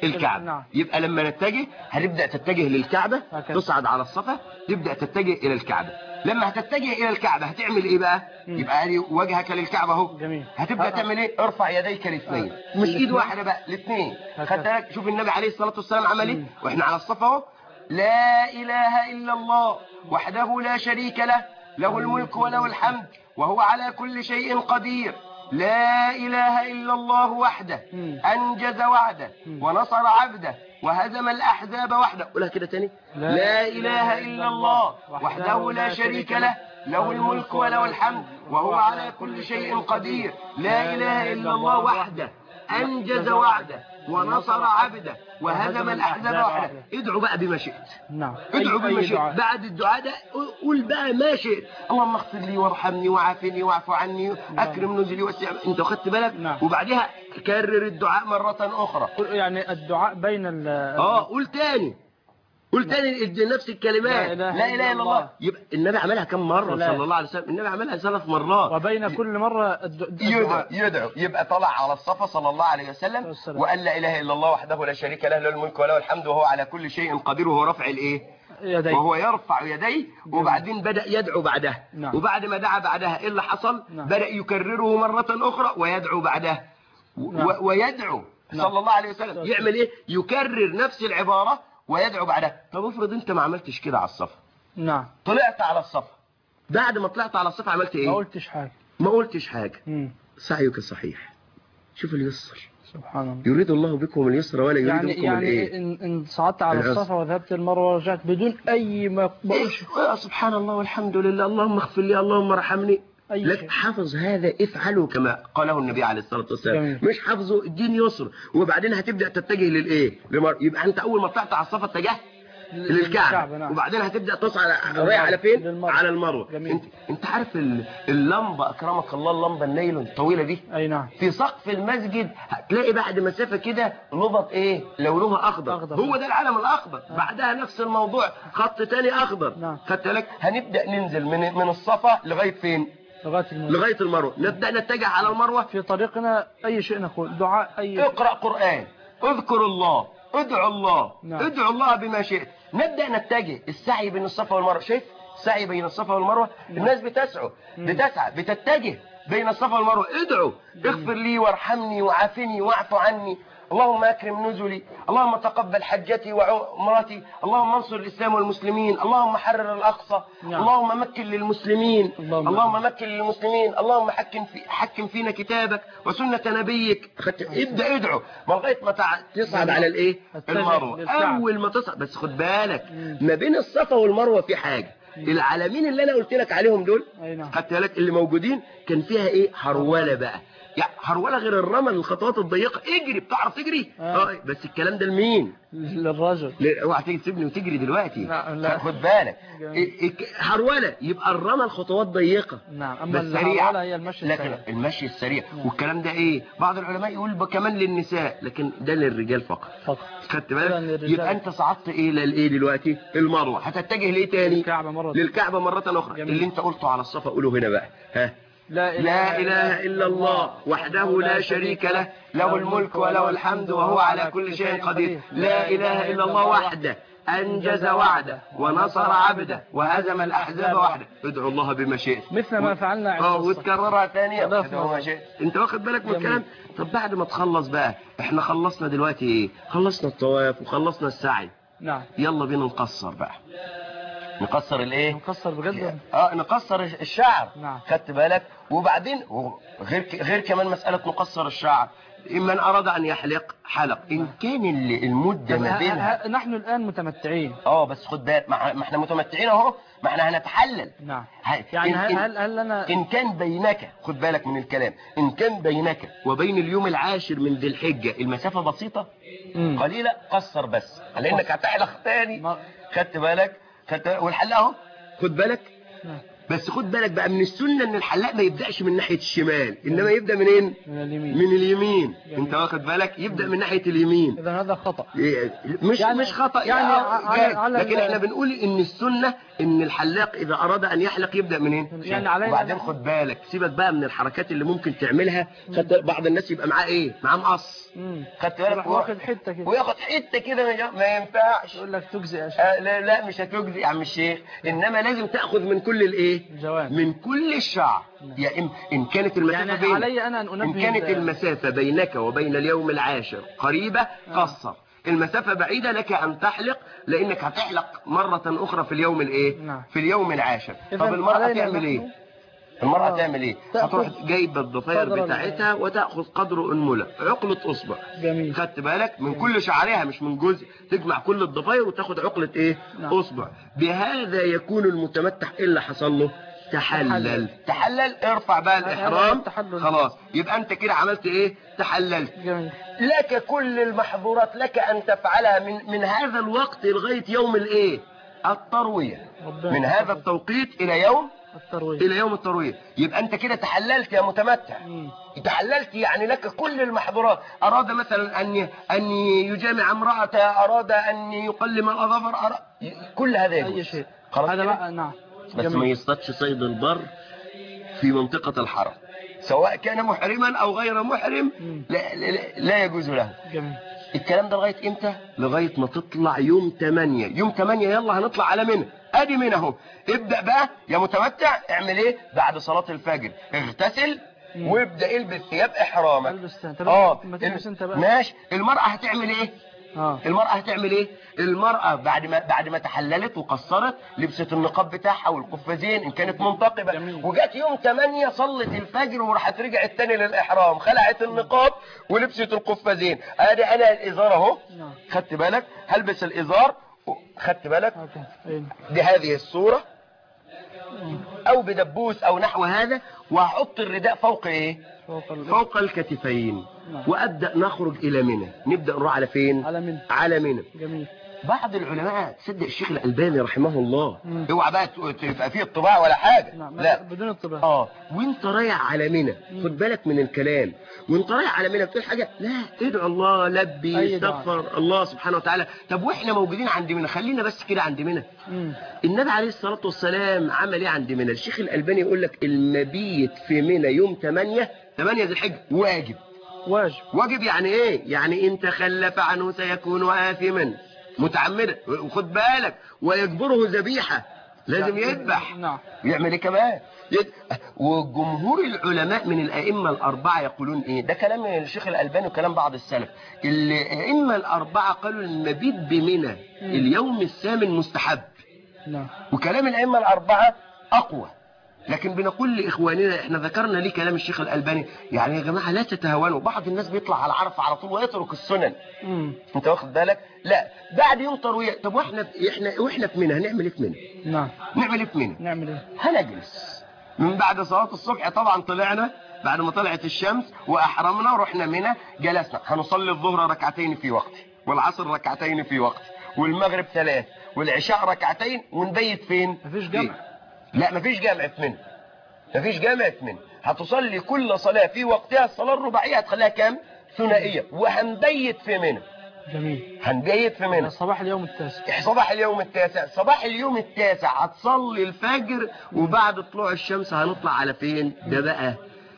الكعبة. نعم. يبقى لما نتجه هنبدأ تتجه للكعبة، هكذا. تصعد على الصفا، تبدأ تتجه إلى الكعبة. لما هتتجه إلى الكعبة هتعمل إيه بقى؟ مم. يبقى ادي وجهك للكعبة اهو. جميل. هتبدأ أه. تعمل إيه؟ ارفع يديك الاثنين، أه. مش إيد الاثنين. واحدة بقى، الاثنين. هكذا. خدت بالك؟ شوف النبي عليه الصلاة والسلام عمل إيه؟ مم. وإحنا على الصفا اهو. لا إله إلا الله وحده لا شريك له، له الملك وله الحمد وهو على كل شيء قدير. لا إله إلا الله وحده مم. أنجز وعده مم. ونصر عبده وهزم الأحزاب وحده. قولها كده تاني. لا لا إله إلا الله وحده لا شريك له، له الملك وله الحمد وهو على كل شيء قدير. لا إله إلا الله وحده أنجز وعده ونصر عبده وهزم الأحزاب وحده. ادعوا بقى بما شئت. نعم. ادعوا أي- بما أي شئت. دعاء. بعد الدعاء ده قول بقى ما شئت. اللهم اغفر لي وارحمني وعافني واعف عني اكرم نزلي وسع. انت خدت بالك؟ نعم. وبعدها كرر الدعاء مرة أخرى. قل- يعني الدعاء بين ال اه قول تاني، قول تاني ادي نفس الكلمات. لا إله لا اله الا الله. يبقى النبي عملها كم مرة ثلاث. صلى الله عليه وسلم؟ النبي عملها ثلاث مرات. وبين كل مرة الد- يدعو الدعاء. يدعو يبقى طلع على الصفا صلى الله عليه وسلم والسلام. وقال لا اله الا الله وحده لا شريك له، له الملك وله الحمد وهو على كل شيء قدير، وهو رفع الايه؟ يديه. وهو يرفع يديه. وبعدين بدأ يدعو بعدها. نعم. وبعد ما دعا بعدها ايه اللي حصل؟ نعم. بدأ يكرره مرة أخرى ويدعو بعدها. و- نعم. ويدعو نعم. صلى الله عليه وسلم يعمل ايه؟ يكرر نفس العبارة ويدعو بعدها. طب افرض انت ما عملتش كده على الصفا، نعم. طلعت على الصفا، بعد ما طلعت على الصفا عملت ايه؟ ما قلتش حاجة. ما قلتش حاجة. مم. سعيك صحيح. شوف اليسر، سبحان الله. يريد الله بكم اليسر ولا يريد يعني بكم يعني الايه؟ إن, إن صعدت على العسر. الصفا وذهبت المروة ورجعت بدون أي ما بقولش إيه؟ سبحان الله والحمد لله، اللهم اغفر لي، اللهم ارحمني. أي لك شيء. حافظ هذا، افعله كما قاله النبي عليه الصلاة والسلام. جميل. مش حافظه الدين يسر. وبعدين هتبدأ تتجه للايه؟ لمر... يبقى انت اول ما طلعت على الصفا اتجهت للكعبة. نعم. وبعدين هتبدأ تصعد رايح على فين؟ للمروة. على المروة. جميل. انت انت عارف ال- اللمبة اكرمك الله، اللمبة النايلون الطويلة دي أي نعم. في سقف المسجد هتلاقي بعد مسافة كده لبط ايه؟ لونها اخضر. أخضر. هو ده العلم الاخضر. بعدها نفس الموضوع خط تاني اخضر. نعم. خدت بالك؟ هنبدأ ننزل من من الصفا لغاية فين؟ لغاية المروة. لغاية المروة. نبدأ نتجه على المروة. في طريقنا أي شيء نقول دعاء أي اقرأ قرآن، اذكر الله، ادعو الله. نعم. ادعو الله بما شئت. نبدأ نتجه السعي بين الصفا والمروة. شايف السعي بين الصفا والمروة؟ الناس بتسعى بتسعى بتتجه بين الصفا والمروة. ادعو اغفر لي وارحمني وعافني واعف عني، اللهم اكرم نزلي، اللهم تقبل حجتي وعمرتي، اللهم انصر الاسلام والمسلمين، اللهم حرر الاقصى. نعم. اللهم مكن للمسلمين، اللهم اللهم مكن للمسلمين، اللهم حكم في حكم فينا كتابك وسنة نبيك. خدت- ابدا ادعو ما لغايه ما تع- تصعد على الايه؟ اتجه المروه. للكعبة. اول ما تصعد بس خد بالك مم. ما بين الصفا والمروه في حاجه. العلمين اللي انا قلت لك عليهم دول، أي نعم. خدت بالك اللي موجودين كان فيها ايه؟ هروله بقى. يعني هروله غير الرمل الخطوات الضيقه. اجري، بتعرف تجري؟ آه. اه بس الكلام ده لمين؟ للرجل. لا، اوعى تيجي تسيبني وتجري دلوقتي. لا، لا. خد بالك. جميل. إيه- إيه- هروله يبقى الرمل خطوات ضيقه. نعم. أما بس سريع. الهرولة هي المشي لكن السريع. المشي السريع. نعم. والكلام ده ايه؟ بعض العلماء يقول ب- كمان للنساء، لكن ده للرجال فقط. فقط. خدت إذا بالك؟ للرجال. يبقى انت صعدت ايه للايه دلوقتي؟ المروه. هتتجه ليه تاني؟ للكعبة مرة. للكعبه مره اخرى. جميل. اللي انت قلته على الصفا قوله هنا بقى. ها. لا لا إله إلا الله وحده لا شريك له، له الملك وله الحمد وهو على كل شيء قدير. لا إله إلا الله وحده أنجز وعده ونصر عبده وهزم الأحزاب وحده. ادعو الله بما شئت. مثل ما فعلنا عند اه الصفا. وتكررها ثانية. أضاف ادعو ما مرة. شئت. انت واخد بالك من جميل. الكلام؟ طب بعد ما تخلص بقى، احنا خلصنا دلوقتي ايه؟ خلصنا الطواف وخلصنا السعي. نعم. يلا بينا نقصر بقى. نقصر الايه؟ نقصر بجد. اه نقصر الشعر. نعم. خدت بالك؟ وبعدين غير غير كمان مسألة نقصر الشعر. من أراد أن يحلق حلق. إن كان ال- المدة ما بينها. نحن الآن متمتعين. اه بس خد بالك، ما ما احنا متمتعين اهو، ما احنا هنتحلل. نعم. ه- يعني إن- هل إن- هل, هل لنا إن كان بينك، خد بالك من الكلام، إن كان بينك وبين اليوم العاشر من ذي الحجة المسافة بسيطة مم. قليلة، قصر بس، لأنك هتحلق تاني. ما- خدت بالك؟ خدت بالك؟ والحل أهو، خد بالك. نعم. بس خد بالك بقى من السنة ان الحلاق ما يبدأش من ناحية الشمال، انما يبدأ منين؟ من اليمين. من اليمين. جميل. انت واخد بالك؟ يبدأ من ناحية اليمين. اذا هذا خطأ. مش يعني مش خطأ يعني يعني على على لكن احنا بنقول ان السنة ان الحلاق اذا اراد ان يحلق يبدأ منين؟ يعني علينا. وبعدين خد بالك سيبك بقى من الحركات اللي ممكن تعملها. خدت بعض الناس يبقى معاه ايه؟ معاه مقص. خدت بالك؟ واخد حتة كده. وياخد حتة كده ما ينفعش. يقول لك تجزي يا شيخ. آه لا لا مش هتجزي يا عم الشيخ، انما لازم تاخذ من كل الايه؟ الجوانب. من كل الشعر. يا إن, ان كانت المسافه يعني بين علي انا ان انبه ان كانت المسافه بينك وبين اليوم العاشر قريبه قصر. المسافه بعيده لك ان تحلق لانك هتحلق مره اخرى في اليوم الايه؟ نعم. في اليوم العاشر. إذن طب المراه علينا تعمل نحن- ايه؟ المرأة آه. تعمل ايه؟ تأخذ هتروح جايبة الضفير قدر بتاعتها وتأخذ قدر أنملة عقلة أصبع. جميل. خدت بالك؟ من كل شعرها مش من جزء، تجمع كل الضفير وتاخد عقلة ايه؟ نعم. أصبع. بهذا يكون المتمتع إيه اللي حصل له؟ تحلل. تحلل ارفع بقى هذا الإحرام التحلل. خلاص يبقى أنت كده عملت ايه؟ تحللت. جميل. لك كل المحظورات لك أن تفعلها من من هذا الوقت لغاية يوم الايه؟ التروية. ربنا من هذا التوقيت إلى يوم التروية. إلى يوم التروية. يبقى أنت كده تحللت يا متمتع. مم. تحللت يعني لك كل المحظورات. أراد مثلا أن أن يجامع امرأته، أراد أن يقلم الأظافر، أراد كل هذا يجوز. أي شيء. خلاص هذا كده؟ لا نعم. بس ما يصطادش صيد البر في منطقة الحرم سواء كان محرما أو غير محرم. لا, لا, لا يجوز له. جميل. الكلام ده لغاية امتى؟ لغاية ما تطلع يوم ثمانية. يوم ثمانية يلا هنطلع على منى. ادي منى اهو. ابدأ بقى يا متمتع اعمل ايه؟ بعد صلاة الفجر اغتسل وابدأ البس ثياب احرامك. البس انت. اه ما تلبس انت بقى. ماشي. المرأة هتعمل ايه؟ اه. المرأة هتعمل ايه؟ المرأة بعد ما بعد ما تحللت وقصرت لبست النقاب بتاعها والقفازين ان كانت منتقبة. جميل. وجات يوم ثمانية صلت الفجر وراحت رجعت تاني للإحرام، خلعت النقاب ولبست القفازين. ادي انا الازار اهو. نعم. خدت بالك؟ هلبس الازار. خدت بالك؟ اوكي. إيه. دي هذه الصورة او بدبوس او نحو هذا، وهحط الرداء فوق ايه؟ فوق ال... فوق الكتفين. نعم. وابدأ نخرج الى منى. نبدأ نروح على فين؟ على منى. على منى. جميل. بعض العلماء تصدق الشيخ الألباني رحمه الله مم. اوعى بقى تبقى فيه الطباع ولا حاجة. نعم. لا بدون الطباع. اه وانت رايح على منى خد بالك من الكلام. وانت رايح على منى بتقول حاجة لا ادعو الله لبي أي دعاء. استغفر الله سبحانه وتعالى. طب واحنا موجودين عند منى خلينا بس كده عند منى. مم. النبي عليه الصلاة والسلام عمل ايه عند منى؟ الشيخ الألباني يقول لك المبيت في منى يوم ثمانية ثمانية ذي الحجة واجب. واجب. واجب يعني ايه؟ يعني ان تخلف عنه سيكون آثما متعمدا. وخد بالك ويجبره ذبيحة لازم يذبح. نعم. يعمل ايه كمان؟ يد... وجمهور العلماء من الائمه الاربعه يقولون ايه؟ ده كلام الشيخ الالباني وكلام بعض السلف. الائمه الاربعه قالوا المبيت بمنى اليوم الثامن مستحب. نعم. وكلام الائمه الاربعه اقوى. لكن بنقول لاخواننا احنا ذكرنا ليه كلام الشيخ الالباني، يعني يا جماعه لا تتهاونوا. بعض الناس بيطلع على عرفه على طول ويترك السنن. مم. انت واخد بالك؟ لا بعد يوم ترويه. طب واحنا احنا واحنا في منى هنعمل ايه في منى؟ نعم. نعمل ايه في منى؟ نعمل ايه؟ هنجلس من بعد صلاة الصبح. طبعا طلعنا بعد ما طلعت الشمس وأحرمنا ورحنا منى جلسنا. هنصلي الظهر ركعتين في وقت، والعصر ركعتين في وقت، والمغرب ثلاث، والعشاء ركعتين، ونبيت فين؟ مفيش جمع. لا مفيش جامع في منى. مفيش جامع في منى. هتصلي كل صلاة في وقتها. الصلاة الرباعية هتخليها كام؟ ثنائية. وهنبيت في منى. جميل. هنبيت في منى صباح اليوم التاسع. صباح اليوم التاسع. صباح اليوم التاسع هتصلي الفجر وبعد طلوع الشمس هنطلع على فين؟ ده بقى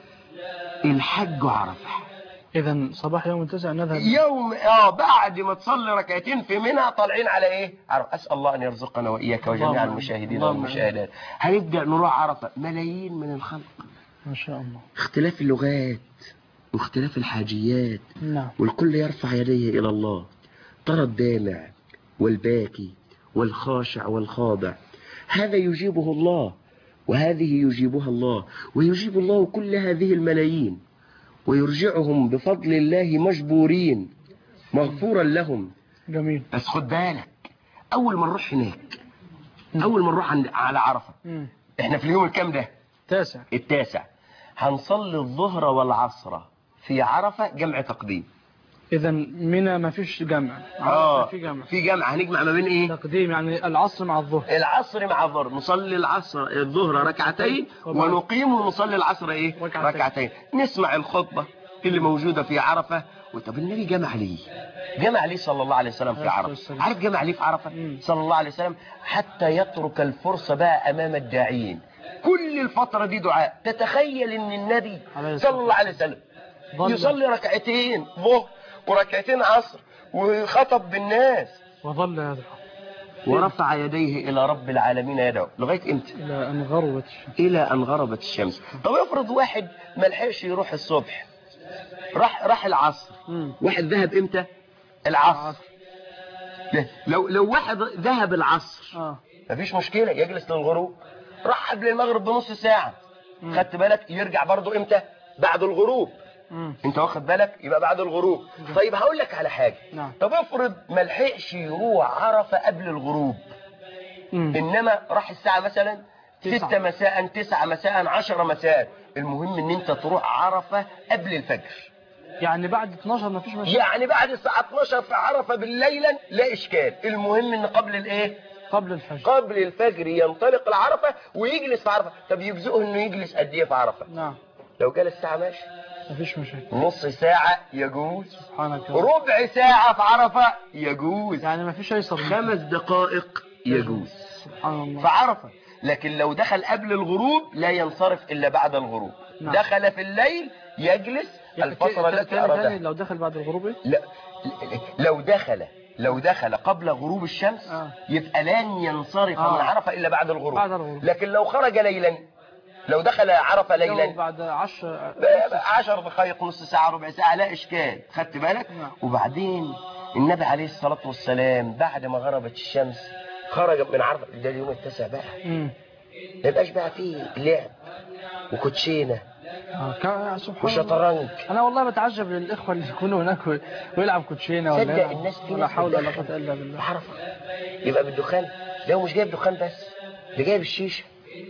الحج عرفة. اذا صباح يوم التاسع نذهب يوم اه بعد ما تصلي ركعتين في منى طالعين على ايه؟ عرفة. اسال الله ان يرزقنا واياك وجميع المشاهدين والمشاهدات. هنبدا نروح عرفة. ملايين من الخلق ما شاء الله. اختلاف اللغات واختلاف الحاجيات. نعم. والكل يرفع يديه إلى الله. ترى الدامع والباكي والخاشع والخاضع هذا يجيبه الله وهذه يجيبها الله. ويجيب الله كل هذه الملايين ويرجعهم بفضل الله مجبورين مغفورا لهم. جميل. بس خد بالك أول ما نروح هناك، أول ما نروح عند على عرفة، مم. احنا في اليوم الكام ده؟ تاسع. التاسع. هنصلي الظهر والعصر في عرفة جمع تقديم. إذا منى ما فيش جمع. اه في جمع. في جمع، هنجمع ما بين ايه؟ تقديم يعني العصر مع الظهر. العصر مع الظهر، نصلي العصر الظهر ركعتين ونقيم ونصلي العصر ايه؟ ركعتين. ركعتين. نسمع الخطبة اللي موجودة في عرفة. وطب النبي جمع ليه؟ جمع ليه صلى الله عليه وسلم في عرفة؟ عارف جمع ليه في عرفة؟ صلى الله عليه وسلم حتى يترك الفرصة بقى أمام الداعين. كل الفترة دي دعاء. تتخيل ان النبي صلى الله عليه وسلم يصلي ركعتين ظهر وركعتين عصر وخطب بالناس وظل يدعو ورفع يديه إلى رب العالمين يدعو لغاية امتى؟ إلى أن غربت إلى أن غربت الشمس. طب افرض واحد ما لحقش يروح الصبح، راح راح العصر. مم. واحد ذهب امتى؟ العصر. لو لو واحد ذهب العصر آه. مفيش مشكلة، يجلس للغروب. راح قبل المغرب بنص ساعة، مم. خدت بالك؟ يرجع برضو امتى؟ بعد الغروب. مم. انت واخد بالك؟ يبقى بعد الغروب. طيب هقول لك على حاجة. نعم. طب افرض ما لحقش يروح عرفة قبل الغروب، مم. انما راح الساعة مثلا تسعة. ستة مساء، تسعة مساء، عشرة مساء. المهم ان انت تروح عرفة قبل الفجر. يعني بعد اتناشر ما فيش مشاكل. يعني بعد الساعة اتناشر في عرفة بالليلا لا اشكال. المهم ان قبل الايه؟ قبل الفجر. قبل الفجر ينطلق العرفة ويجلس في عرفة. طب يجزئه انه يجلس قد ايه في عرفة؟ نعم. لو جلس ساعة ماشي، ما فيش مشاكل. نص ساعة يجوز، سبحانك يا رب. ربع ساعة في عرفة يجوز، يعني ما فيش أيسر من كده. خمس دقائق يجوز سبحان الله. في عرفة. لكن لو دخل قبل الغروب لا ينصرف إلا بعد الغروب. نعم. دخل في الليل يجلس الفترة ت- التي تاني- تاني أرادها. لو دخل بعد الغروب إيه؟ لا، لو دخل لو دخل قبل غروب الشمس آه. يبقى لن ينصرف آه. من عرفة إلا بعد الغروب. بعد الغروب. لكن لو خرج ليلا، لو دخل عرفة لو ليلا بعد عشر عشر دقائق، نص ساعة، ربع ساعة، لا إشكال. خدت بالك؟ نعم. وبعدين النبي عليه الصلاة والسلام بعد ما غربت الشمس خرج من عرفة. ده اليوم التاسع بقى، مم. ما يبقاش بقى فيه لعب وكوتشينة آه. كا- سبحان الله. وشطرنج. أنا والله بتعجب للإخوة اللي يكونوا هناك وي- ويلعب كوتشينة ولا صدق يلعب- الناس في ولا ناس حول ولا بتدخن قوة إلا في بالله. عرفة يبقى بالدخان. ده مش جايب دخان بس، ده جايب الشيشة.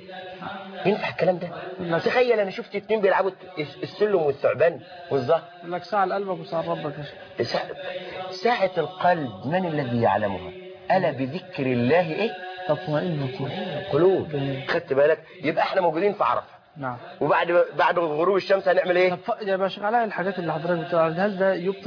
ينفع الكلام ده؟ لا. تخيل انا شفت اتنين بيلعبوا السلم والثعبان والزهر. يقول لك ساعة لقلبك وساعة لربك. ساعة ساعة القلب من الذي يعلمها؟ ألا بذكر الله إيه؟ تطمئن قلوب. جميل. خدت بالك؟ يبقى احنا موجودين في عرفة. نعم. وبعد بعد غروب الشمس هنعمل ايه؟ طب ف- يا باشا علاء، الحاجات اللي حضرتك بتقولها هل ده يبطل؟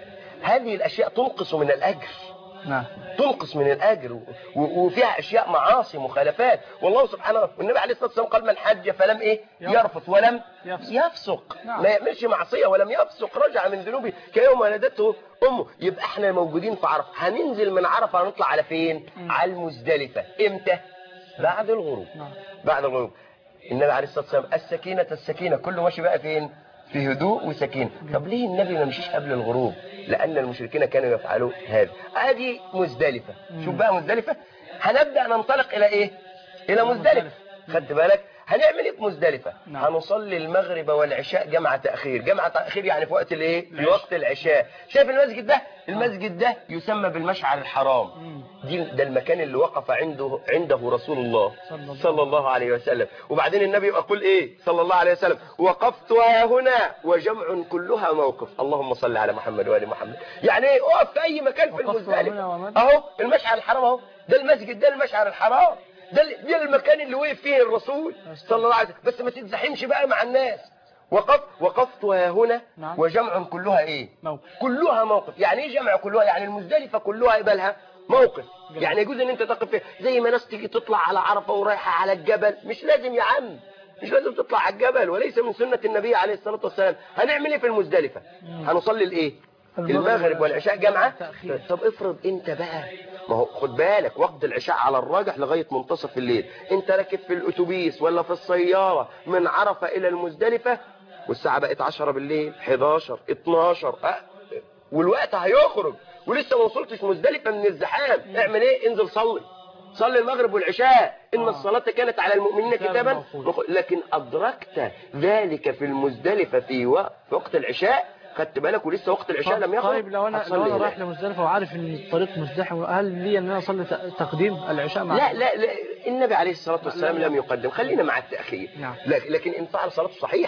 هذه الأشياء تنقص من الأجر، نعم. تنقص من الأجر و- و- وفيها أشياء معاصي مخالفات. والله سبحانه والنبي عليه الصلاة والسلام قال من حج فلم إيه؟ يرفث ولم يفسق. يفسق. نعم. ما يعملش معصية ولم يفسق، رجع من ذنوبه كيوم ولدته أمه. يبقى احنا موجودين في عرفة. هننزل من عرفة هنطلع على فين؟ مم. على المزدلفة. إمتى؟ بعد الغروب. نعم. بعد الغروب. النبي عليه الصلاة والسلام السكينة السكينة، كله ماشي بقى فين؟ في هدوء وسكينة. طب ليه النبي ما مشيش قبل الغروب؟ لأن المشركين كانوا يفعلون هذا. هذه مزدلفة. شوف بقى مزدلفة، هنبدأ ننطلق إلى إيه؟ إلى مزدلفة. خدت بالك؟ هنعمل إيه في مزدلفة؟ نعم. هنصلي المغرب والعشاء جمع تأخير. جمع تأخير يعني في وقت الإيه؟ في وقت العشاء. شايف المسجد ده؟ المسجد ده يسمى بالمشعر الحرام. مم. دي ده المكان اللي وقف عنده عنده رسول الله صلى الله صلى الله عليه وسلم. وبعدين النبي يقول ايه صلى الله عليه وسلم؟ وقفت ها هنا وجمع كلها موقف. اللهم صل على محمد وآل محمد. يعني ايه؟ اقف في اي مكان في وقفت ها هنا المزدلفه ومن؟ اهو المشعر الحرام اهو. ده المسجد، ده المشعر الحرام، ده ده المكان اللي وقف فيه الرسول صلى الله عليه وسلم. بس ما تتزحمش بقى مع الناس. وقف وقفت ها هنا نعم. وجمع كلها ايه؟ موقف. كلها موقف. يعني ايه جمع كلها؟ يعني المزدلفه كلها يبقى لها موقف. جميل. يعني يجوز ان انت تقف فيه زي ما ناس تيجي تطلع على عرفه ورايحه على الجبل. مش لازم يا عم، مش لازم تطلع على الجبل، وليس من سنه النبي عليه الصلاه والسلام. هنعمل ايه في المزدلفه؟ هنصلي الايه؟ المغرب والعشاء جمعه. تأخير. طب افرض انت بقى، ما هو خد بالك وقت العشاء على الراجح لغايه منتصف الليل. انت راكب في الاتوبيس ولا في السياره من عرفه الى المزدلفه والساعه بقت عشرة بالليل، حداشر، اتناشر، أه؟ والوقت هيخرج ولسه ما وصلتش مزدلفه من الزحام. اعمل ايه؟ انزل صلي صلي المغرب والعشاء. ان آه. الصلاه كانت على المؤمنين كتاباً كتابا موقوتا. مخ- لكن ادركت ذلك في المزدلفه في وقت وقت العشاء. خدت بالك ولسه وقت العشاء لم يخرج. طيب لو انا هتصلي لو انا هناك. رايح لمزدلفه وعارف ان الطريق مزدحم، هل لي ان انا اصلي ت- تقديم العشاء مع لا لا لا، النبي عليه الصلاة والسلام لم يقدم. خلينا مع التأخير. نعم. لك- لكن إن فعل صلاته صحيحة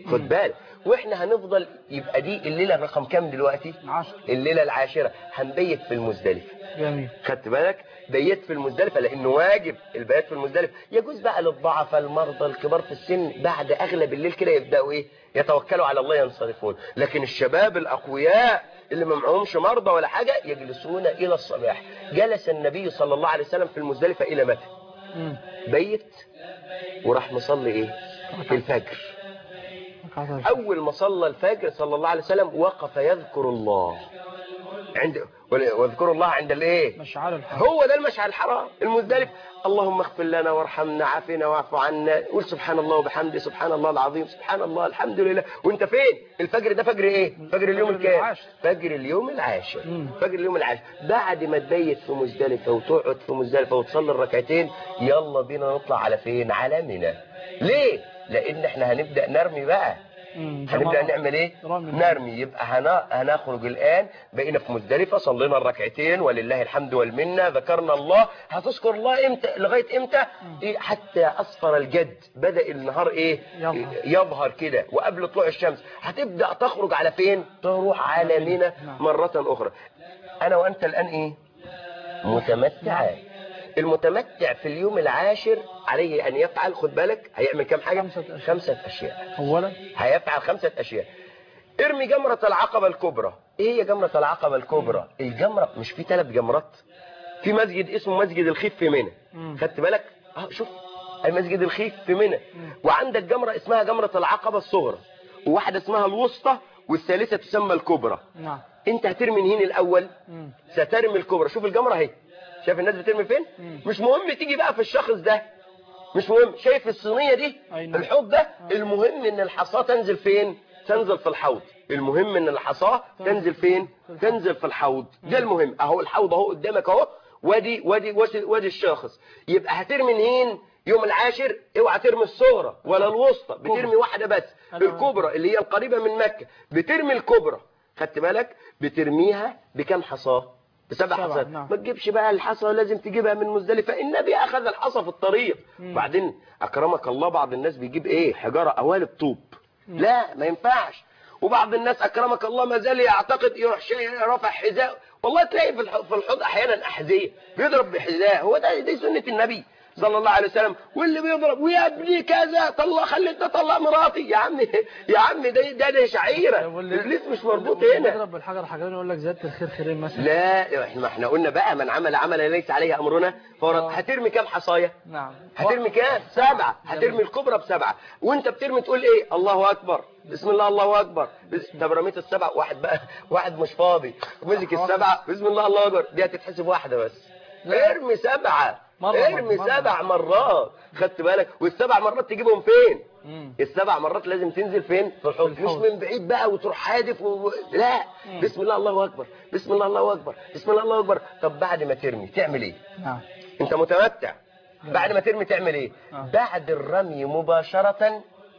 خد بالك. واحنا هنفضل يبقى دي الليله رقم كام دلوقتي؟ عشر. الليله العاشره هنبيت في المزدلفه. جميل. خدت بالك؟ بيت في المزدلفه لانه واجب البيات في المزدلفه. يجوز بقى للضعفاء المرضى الكبار في السن بعد اغلب الليل كده يبداوا ايه؟ يتوكلوا على الله ينصرفون. لكن الشباب الاقوياء اللي ما معهمش مرضى ولا حاجه يجلسون الى الصباح. جلس النبي صلى الله عليه وسلم في المزدلفه الى متى؟ مم. بيت وراح مصلي ايه؟ الفجر. اول ما صلى الفجر صلى الله عليه وسلم وقف يذكر الله عند واذكروا الله عند الايه؟ مشعر الحرام. هو ده المشعر الحرام المزدلف. اللهم اغفر لنا وارحمنا عافنا واعف عنا. قول سبحان الله وبحمده سبحان الله العظيم سبحان الله الحمد لله. وانت فين؟ الفجر ده فجر ايه؟ فجر اليوم الكام؟ فجر اليوم العاشر. فجر اليوم العاشر. بعد ما تبيت في مزدلفه وتقعد في مزدلفه وتصلي الركعتين يلا بينا نطلع على فين؟ على منى. ليه؟ لان احنا هنبدا نرمي بقى. هنبدأ نعمل ايه؟ نرمي. يبقى هنا هنخرج الآن بقينا في مزدلفة صلينا الركعتين ولله الحمد والمنة ذكرنا الله. هتذكر الله امتى؟ لغاية امتى؟ إيه؟ حتى أصفر الجد بدأ النهار ايه؟ يظهر, يظهر كده وقبل طلوع الشمس. هتبدأ تخرج على فين؟ تروح على منى مرة أخرى. أنا وأنت الآن ايه؟ متمتعان. المتمتع في اليوم العاشر عليه أن يفعل، خد بالك هيعمل كم حاجة؟ خمسة أشياء, خمسة أشياء. أولا هيفعل خمسة أشياء. ارمي جمرة العقبة الكبرى. ايه هي جمرة العقبة الكبرى؟ الجمرة مش في ثلاث جمرات؟ في مسجد اسمه مسجد الخيف في منى. خدت بالك؟ اه شوف المسجد الخيف في منى. وعندك جمرة اسمها جمرة العقبة الصغرى وواحدة اسمها الوسطى والثالثة تسمى الكبرى. نعم. انت هترمي منين الأول؟ مم. سترمي الكبرى. شوف الجمرة اهي. شايف الناس بترمي فين؟ مم. مش مهم تيجي بقى في الشخص ده، مش مهم. شايف الصينية دي؟ أينا. الحوض ده؟ المهم ان الحصاة تنزل فين؟ تنزل في الحوض. المهم ان الحصاة تنزل فين؟ تنزل في الحوض. ده المهم. اهو الحوض اهو قدامك اهو. وادي وادي وادي الشاخص. يبقى هترمي منين يوم العاشر؟ اوعى ترمي الصغرى ولا الوسطى، بترمي واحدة بس، الكبرى اللي هي القريبة من مكة. بترمي الكبرى. خدت بالك؟ بترميها بكم حصاه؟ بسبع حصات. نعم. ما تجيبش بقى الحصى لازم تجيبها من مزدلفة. النبي اخذ الحصى في الطريق. وبعدين اكرمك الله بعض الناس بيجيب ايه؟ حجارة قوالب طوب. مم. لا ما ينفعش. وبعض الناس اكرمك الله ما زال يعتقد يروح رافع حذاء. والله تلاقي في الحوض احيانا احذية بيضرب بحذاء. هو ده دي سنة النبي صلى الله عليه وسلم. واللي بيضرب ويا ابني كذا طلع خليت اطلع مراتي يا عمي يا عمي ده ده, ده شعيره. ابليس مش مربوط هنا. بيضرب بالحجر حجرين يقول لك زياده الخير خيرين مثلا. لا احنا احنا قلنا بقى من عمل عملا ليس عليه امرنا فورا. هترمي كام حصايه؟ نعم. هترمي كام؟ سبعه. هترمي الكبرى بسبعه. وانت بترمي تقول ايه؟ الله اكبر بسم الله الله اكبر. طب رميت السبع واحد بقى واحد مش فاضي مسك السبعه بسم الله الله اكبر دي هتتحسب واحده بس. ارمي سبعه. مرة ارمي مرة سبع مرات. خدت بالك؟ والسبع مرات تجيبهم فين؟ مم. السبع مرات لازم تنزل فين؟ في الحوض. مش من بعيد بقى وتروح حادف و... لا. مم. بسم الله الله اكبر بسم الله الله اكبر بسم الله الله اكبر. طب بعد ما ترمي تعمل ايه؟ نعم. انت متمتع. جميل. بعد ما ترمي تعمل ايه؟ آه. بعد الرمي مباشرة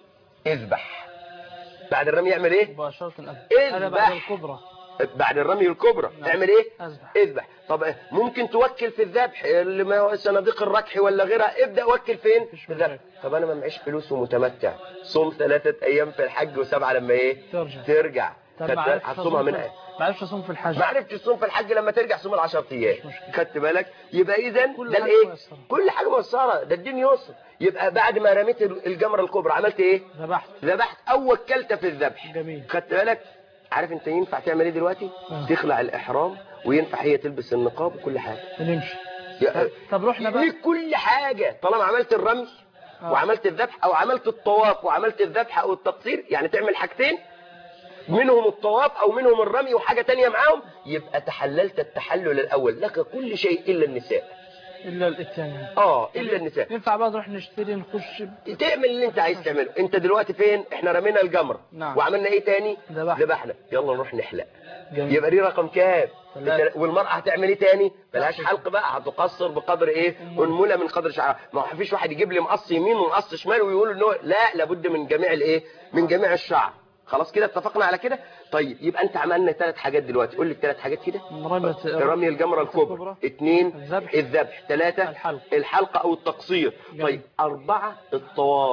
اذبح. بعد الرمي يعمل ايه؟ مباشرة اذبح. بعد الكبرى. بعد الرمي الكبرى. نعم. تعمل ايه؟ اذبح. اذبح. طب ممكن توكل في الذبح اللي ما هو صناديق الركح ولا غيرها. ابدا وكل فين؟ في الذبح. طب انا ما معيش فلوس ومتمتع. صوم ثلاثة ايام في الحج وسبعه لما ايه؟ ترجع. ترجع. هتصومها من ايه؟ ما عرفتش اصوم في الحج. ما عرفتش تصوم في الحج لما ترجع صوم العشر ايام. خدت بالك؟ يبقى اذا ده الايه؟ كل حاجه ميسره. ده الدين يسر. يبقى بعد ما رميت الجمره الكبرى عملت ايه؟ ذبحت. ذبحت او وكلت في الذبح. جميل. خدت بالك؟ عارف انت ينفع تعمل ايه دلوقتي؟ آه. تخلع الاحرام وينفع هي تلبس النقاب وكل حاجه ونمشي. طب رحنا بقى كل حاجه طالما عملت الرمي آه. وعملت الذبح او عملت الطواف وعملت الذبح او التقصير. يعني تعمل حاجتين منهم الطواف او منهم الرمي وحاجه تانية معاهم. يبقى تحللت التحلل الاول. لك كل شيء الا النساء. الا الاتيان. اه الا النساء. ينفع بقى نروح نشتري نخش تعمل اللي انت عايز تعمله. انت دلوقتي فين؟ احنا رمينا الجمره. نعم. وعملنا ايه تاني؟ ذبحنا. يلا نروح نحلق. جميل. يبقى دي رقم كام؟ والمرأة هتعمل ايه تاني؟ بلاش حلق بقى. هتقصر بقدر ايه؟ انمله من قدر شعرها. ما هو فيش واحد يجيب لي مقص يمين ومقص شمال ويقول ان هو لا لابد من جميع الايه؟ من جميع الشعر. خلاص كده اتفقنا على كده. طيب يبقى انت عملنا ثلاث حاجات دلوقتي. قول لي الثلاث حاجات كده. رمي الجمره الكبرى. اثنين الذبح. الذبح. ثلاثه الحلق. الحلقه او التقصير. طيب اربعه الطواف.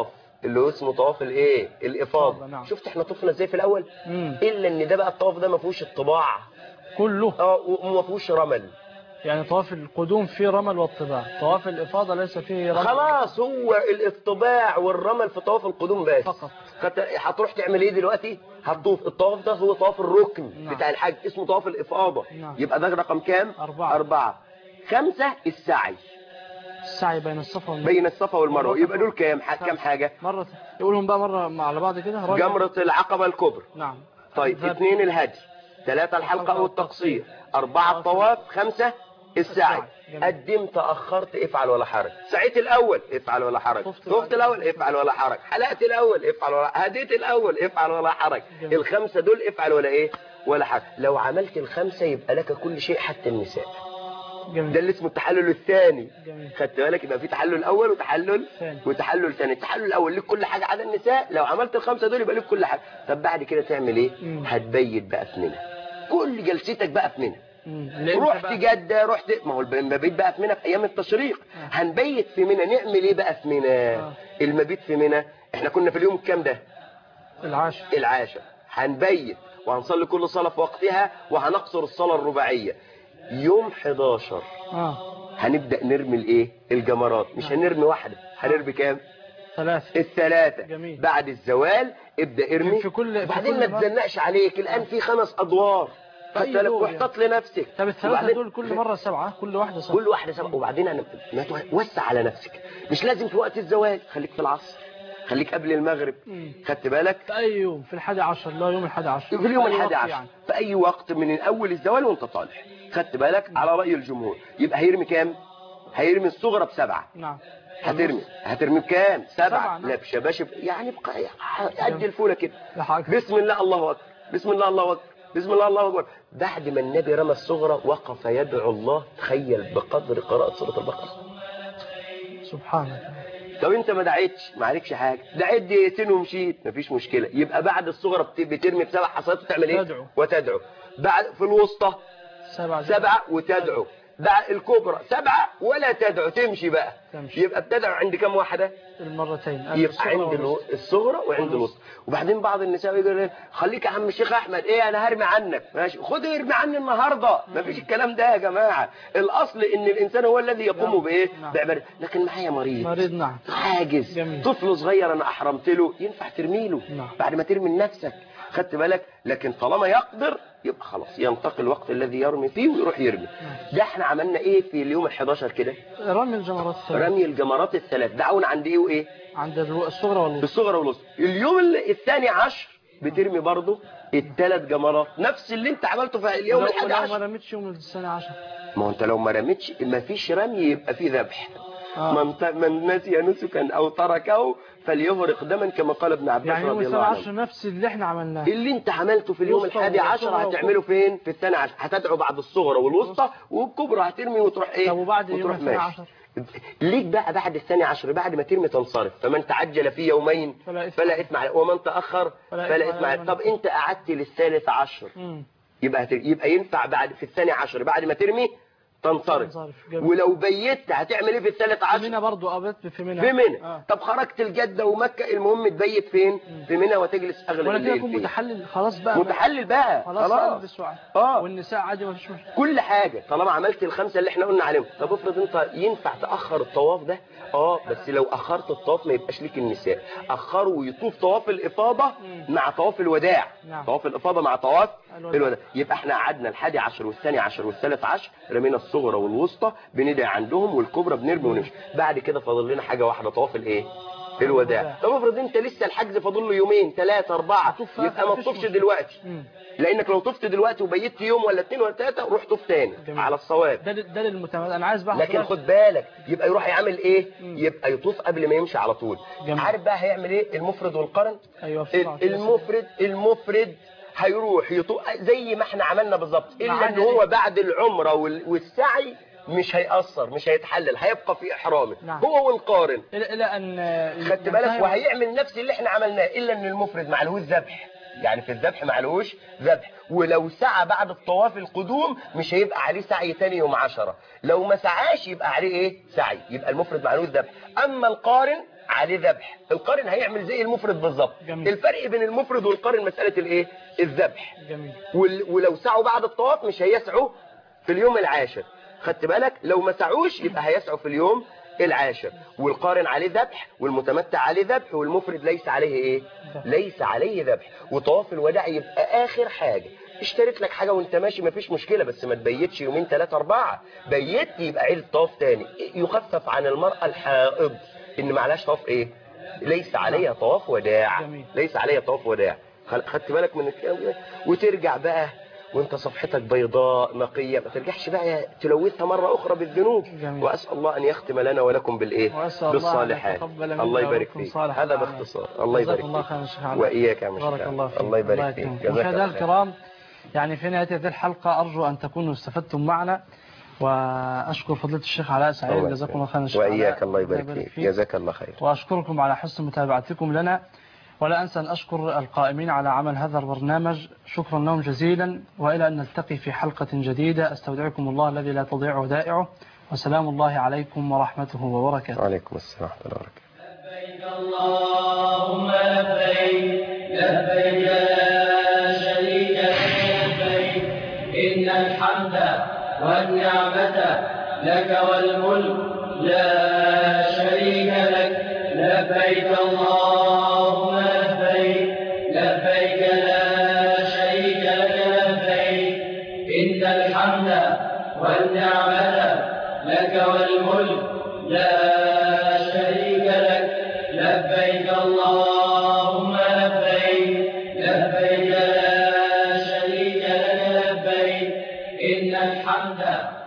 اللي هو اسمه طواف الايه الافاضه. نعم. شفت احنا طفنا ازاي في الاول؟ مم. الا ان ده بقى الطواف ده ما فيهوش الطباع كله. اه وما فيهوش رمل. يعني طواف القدوم فيه رمل والطباع، طواف الإفاضة ليس فيه رمل. خلاص هو الطباع والرمل في طواف القدوم بس فقط. هتروح تعمل ايه دلوقتي؟ هتطوف. الطواف ده هو طواف الركن. نعم. بتاع الحج اسمه طواف الإفاضة. نعم. يبقى ده رقم كام؟ أربعة. أربعة. خمسة السعي السعي بين الصفا والمروة. بين الصفا والمروة. يبقى دول كام كام حاجة؟ مرة يقولهم بقى مرة على بعض كده. جمرة العقبة الكبرى. نعم. طيب اثنين الهدي، ثلاثة الحلقة أو التقصير، أربعة الطواف، خمسة السعي. قدمت أخرت افعل ولا حرج. سعيت الأول افعل ولا حرج، طفت الأول افعل ولا حرج، حلقت الأول افعل ولا هديت الأول افعل ولا حرج. جميل. الخمسة دول افعل ولا إيه ولا حرج. لو عملت الخمسة يبقى لك كل شيء حتى النساء. جميل. ده اللي اسمه التحلل الثاني. جميل. خدت بالك؟ يبقى في تحلل أول وتحلل ثاني. وتحلل ثاني. التحلل الأول لك كل حاجة عدا النساء. لو عملت الخمسة دول يبقى لك كل حاجة. طب بعد كده تعمل إيه؟ مم. هتبيت بقى في منى. كل جلستك بقى في منى. رحت جدة، رحت ما هو المبيت بقى في منى في ايام التشريق. آه. هنبيت في منى. نعمل ايه بقى في منى؟ آه. المبيت في منى احنا كنا في اليوم الكام ده؟ العاشر. العاشر. هنبيت وهنصلي كل صلاة في وقتها وهنقصر الصلاة الرباعية. يوم حداشر اه هنبدأ نرمي الايه الجمرات. مش آه. هنرمي واحدة، هنرمي كام؟ ثلاثة. الثلاثة. جميل. بعد الزوال ابدأ ارمي في كل بعدين ما تزنقش عليك. الآن في خمس أدوار حتى واحتط لنفسك. طب الثلاثة دول كل مرة سبعة، كل واحدة سبعة. كل واحدة سبعة. وبعدين أنا ما توسع على نفسك. مش لازم في وقت الزواج، خليك في العصر، خليك قبل المغرب. خدت بالك؟ في أي يوم؟ في الحادي عشر. لا يوم الحادي عشر. في اليوم الحادي عشر يعني. في أي وقت من أول الزوال وأنت طالع. خدت بالك؟ مم. على رأي الجمهور. يبقى هيرمي كام؟ هيرمي الصغرى بسبعة. نعم. هترمي هترمي بكام؟ سبعة. سبعة. لا بشباشب يعني بقى قد الفولة كده. لحاجة. بسم الله الله أكبر، بسم الله الله أكبر، بسم الله الله أكبر. بعد ما النبي رمى الصغرى وقف يدعو الله. تخيل بقدر قراءة سورة البقرة. سبحان الله. لو انت ما دعيتش ما عليكش حاجة، دعيت دقيقتين ومشيت مفيش مشكلة. يبقى بعد الصغرى بترمي بسبع حصيات وتعمل ايه؟ تدعو. وتدعو. بعد في الوسطى سبعة سبعة وتدعو. بعد الكبرى سبعة ولا تدعو، تمشي بقى. تمشي. يبقى بتدعو عند كم واحدة؟ المرتين. يبقى عند الصغرى وعند الوسطى. وبعدين بعض النساء يقول ايه؟ خليك يا عم الشيخ احمد، ايه انا هرمي عنك. ماشي، خد ارمي عني النهارده. مفيش الكلام ده يا جماعه. الاصل ان الانسان هو الذي يقوم بايه؟ نعم. بعباده. لكن معايا مريض مريض. نعم. حاجز. جميل. طفل صغير انا احرمت له، ينفع ترمي له. نعم. بعد ما ترمي لنفسك. خدت بالك؟ لكن طالما يقدر يبقى خلاص ينتقل الوقت الذي يرمي فيه ويروح يرمي. ده احنا عملنا ايه في اليوم الحداشر كده؟ رمي الجمرات الثلاث. رمي الجمرات الثلاث. دعونا عند ايه وايه؟ عند الصغرى والوسطى. الصغرى والوسطى. اليوم الثاني عشر بترمي برضه الثلاث جمرات نفس اللي انت عملته في اليوم الحادي عشر. ما رميتش يوم الثاني عشر. ما هو انت لو ما رميتش ما فيش رمي يبقى في ذبح. آه. من من نسي نسكا او تركه فليهرق دما كما قال ابن عباس يعني رضي يوم الله الثاني عشر عنه. نفس اللي احنا عملناه. اللي انت عملته في اليوم الحادي عشر هتعمله فين؟ في الثاني عشر. هتدعو بعد الصغرى والوسطى والكبرى هترمي وتروح ايه؟ طب وبعد يوم الثاني عشر؟ ليك بقى بعد الثاني عشر بعد ما ترمي تنصرف. فمن تعجل في يومين فلا إثم, فلا إثم عليه ومن تأخر فلا, فلا إثم عليه. طب انت قعدت للثالث عشر. مم. يبقى يبقى ينفع بعد في الثاني عشر بعد ما ترمي تنصرف. ولو بيت هتعمل ايه في الثالث عشر؟ في منى برضه. ابت في منى. في منى. آه. طب خرجت الجدة ومكة، المهم تبيت فين؟ مم. في منى وتجلس اغلب الليل. ولا كده يكون متحلل خلاص بقى. متحلل بقى خلاص. خلاص. اه والنساء عادي ما فيش مشكله. كل حاجة طالما عملت الخمسة اللي احنا قلنا عليهم. طب افرض انت ينفع تأخر الطواف ده؟ اه بس لو اخرت الطواف ما يبقاش ليك النساء. اخروا ويطوف طواف الافاضة مم. مع طواف الوداع. نعم. طواف الافاضة مع طواف الوداع. الوداع. يبقى احنا قعدنا الحادي عشر والثاني عشر والثالث عشر رمينا الصغرى والوسطى بندعي عندهم والكبرى بنرمي ونمشي. بعد كده فاضل لنا حاجة واحدة طواف الايه؟ الوداع. طب افرض انت لسه الحجز فاضل له يومين ثلاثة أربعة يبقى ما تطوفش دلوقتي. مم. لانك لو طفت دلوقتي وبيت يوم ولا اثنين ولا ثلاثة روح طوف تاني. جميل. على الصواب. ده ده للمتميز. انا عايز بقى لكن خد بالك يبقى يروح يعمل ايه؟ مم. يبقى يطوف قبل ما يمشي على طول. جميل. عارف بقى هيعمل ايه المفرد والقرن؟ ايوه المفرد المفرد هيروح يطوف زي ما احنا عملنا بالظبط، الا ان هو بعد العمره والسعي مش هيأثر، مش هيتحلل، هيبقى في احرامه. نعم. هو والقارن الى ان خدت بالك، وهيعمل نفس اللي احنا عملناه الا ان المفرد معلهوش ذبح. يعني في الذبح معلهوش ذبح. ولو سعى بعد الطواف القدوم مش هيبقى عليه سعي تاني يوم عشرة. لو ما سعاش يبقى عليه ايه؟ سعي. يبقى المفرد معلهوش ذبح. اما القارن عليه ذبح. القارن هيعمل زي المفرد بالظبط. الفرق بين المفرد والقارن مسألة الايه؟ الذبح. جميل. ولو سعوا بعد الطواف مش هيسعوا في اليوم العاشر. خدت بالك؟ لو ما سعوش يبقى هيسعوا في اليوم العاشر. والقارن عليه ذبح والمتمتع عليه ذبح والمفرد ليس عليه ايه؟ ليس عليه ذبح. وطواف الوداع يبقى اخر حاجة. اشتريت لك حاجة وانت ماشي مفيش مشكلة، بس ما تبيتش يومين ثلاثة اربعة. بيت يبقى عيد طواف تاني. يخفف عن المرأة الحائض ان معلاش طواف ايه؟ ليس عليها طواف وداع. ليس عليها طواف وداع. خدت بالك من الكلام ده؟ وترجع بقى وانت صفحتك بيضاء نقية، ما ترجعش بقى تلوثها مرة اخرى بالذنوب. جميل. واسأل الله ان يختم لنا ولكم بالايه؟ بالصالحات. الله يبارك فيك. هذا باختصار. الله يبارك فيك. واياك يا مشايخ. الله, الله يبارك فيك. مشاهدينا الكرام، يعني في نهاية هذه الحلقة أرجو أن تكونوا استفدتم معنا، وأشكر فضيلة الشيخ علاء سعيد، جزاكم الله خيرا. وإياك الله يبارك فيك. جزاك الله خير. وأشكركم على حسن متابعتكم لنا، ولا أنسى أن أشكر القائمين على عمل هذا البرنامج، شكرا لهم جزيلا، وإلى أن نلتقي في حلقة جديدة. أستودعكم الله الذي لا تضيع ودائعه، وسلام الله عليكم ورحمته وبركاته. وعليكم السلام ورحمة الله وبركاته. لبيك اللهم لبيك لبيك لا شريك لك لبيك إن الحمد والنعمة لك والملك لا شريك لك لبيك اللهم لبيك لبيك لا شريك لك لبيك إن الحمد والنعمة لك والملك لا شريك لك لبيك اللهم لبيك لبيك لا شريك لك لبيك إن الحمد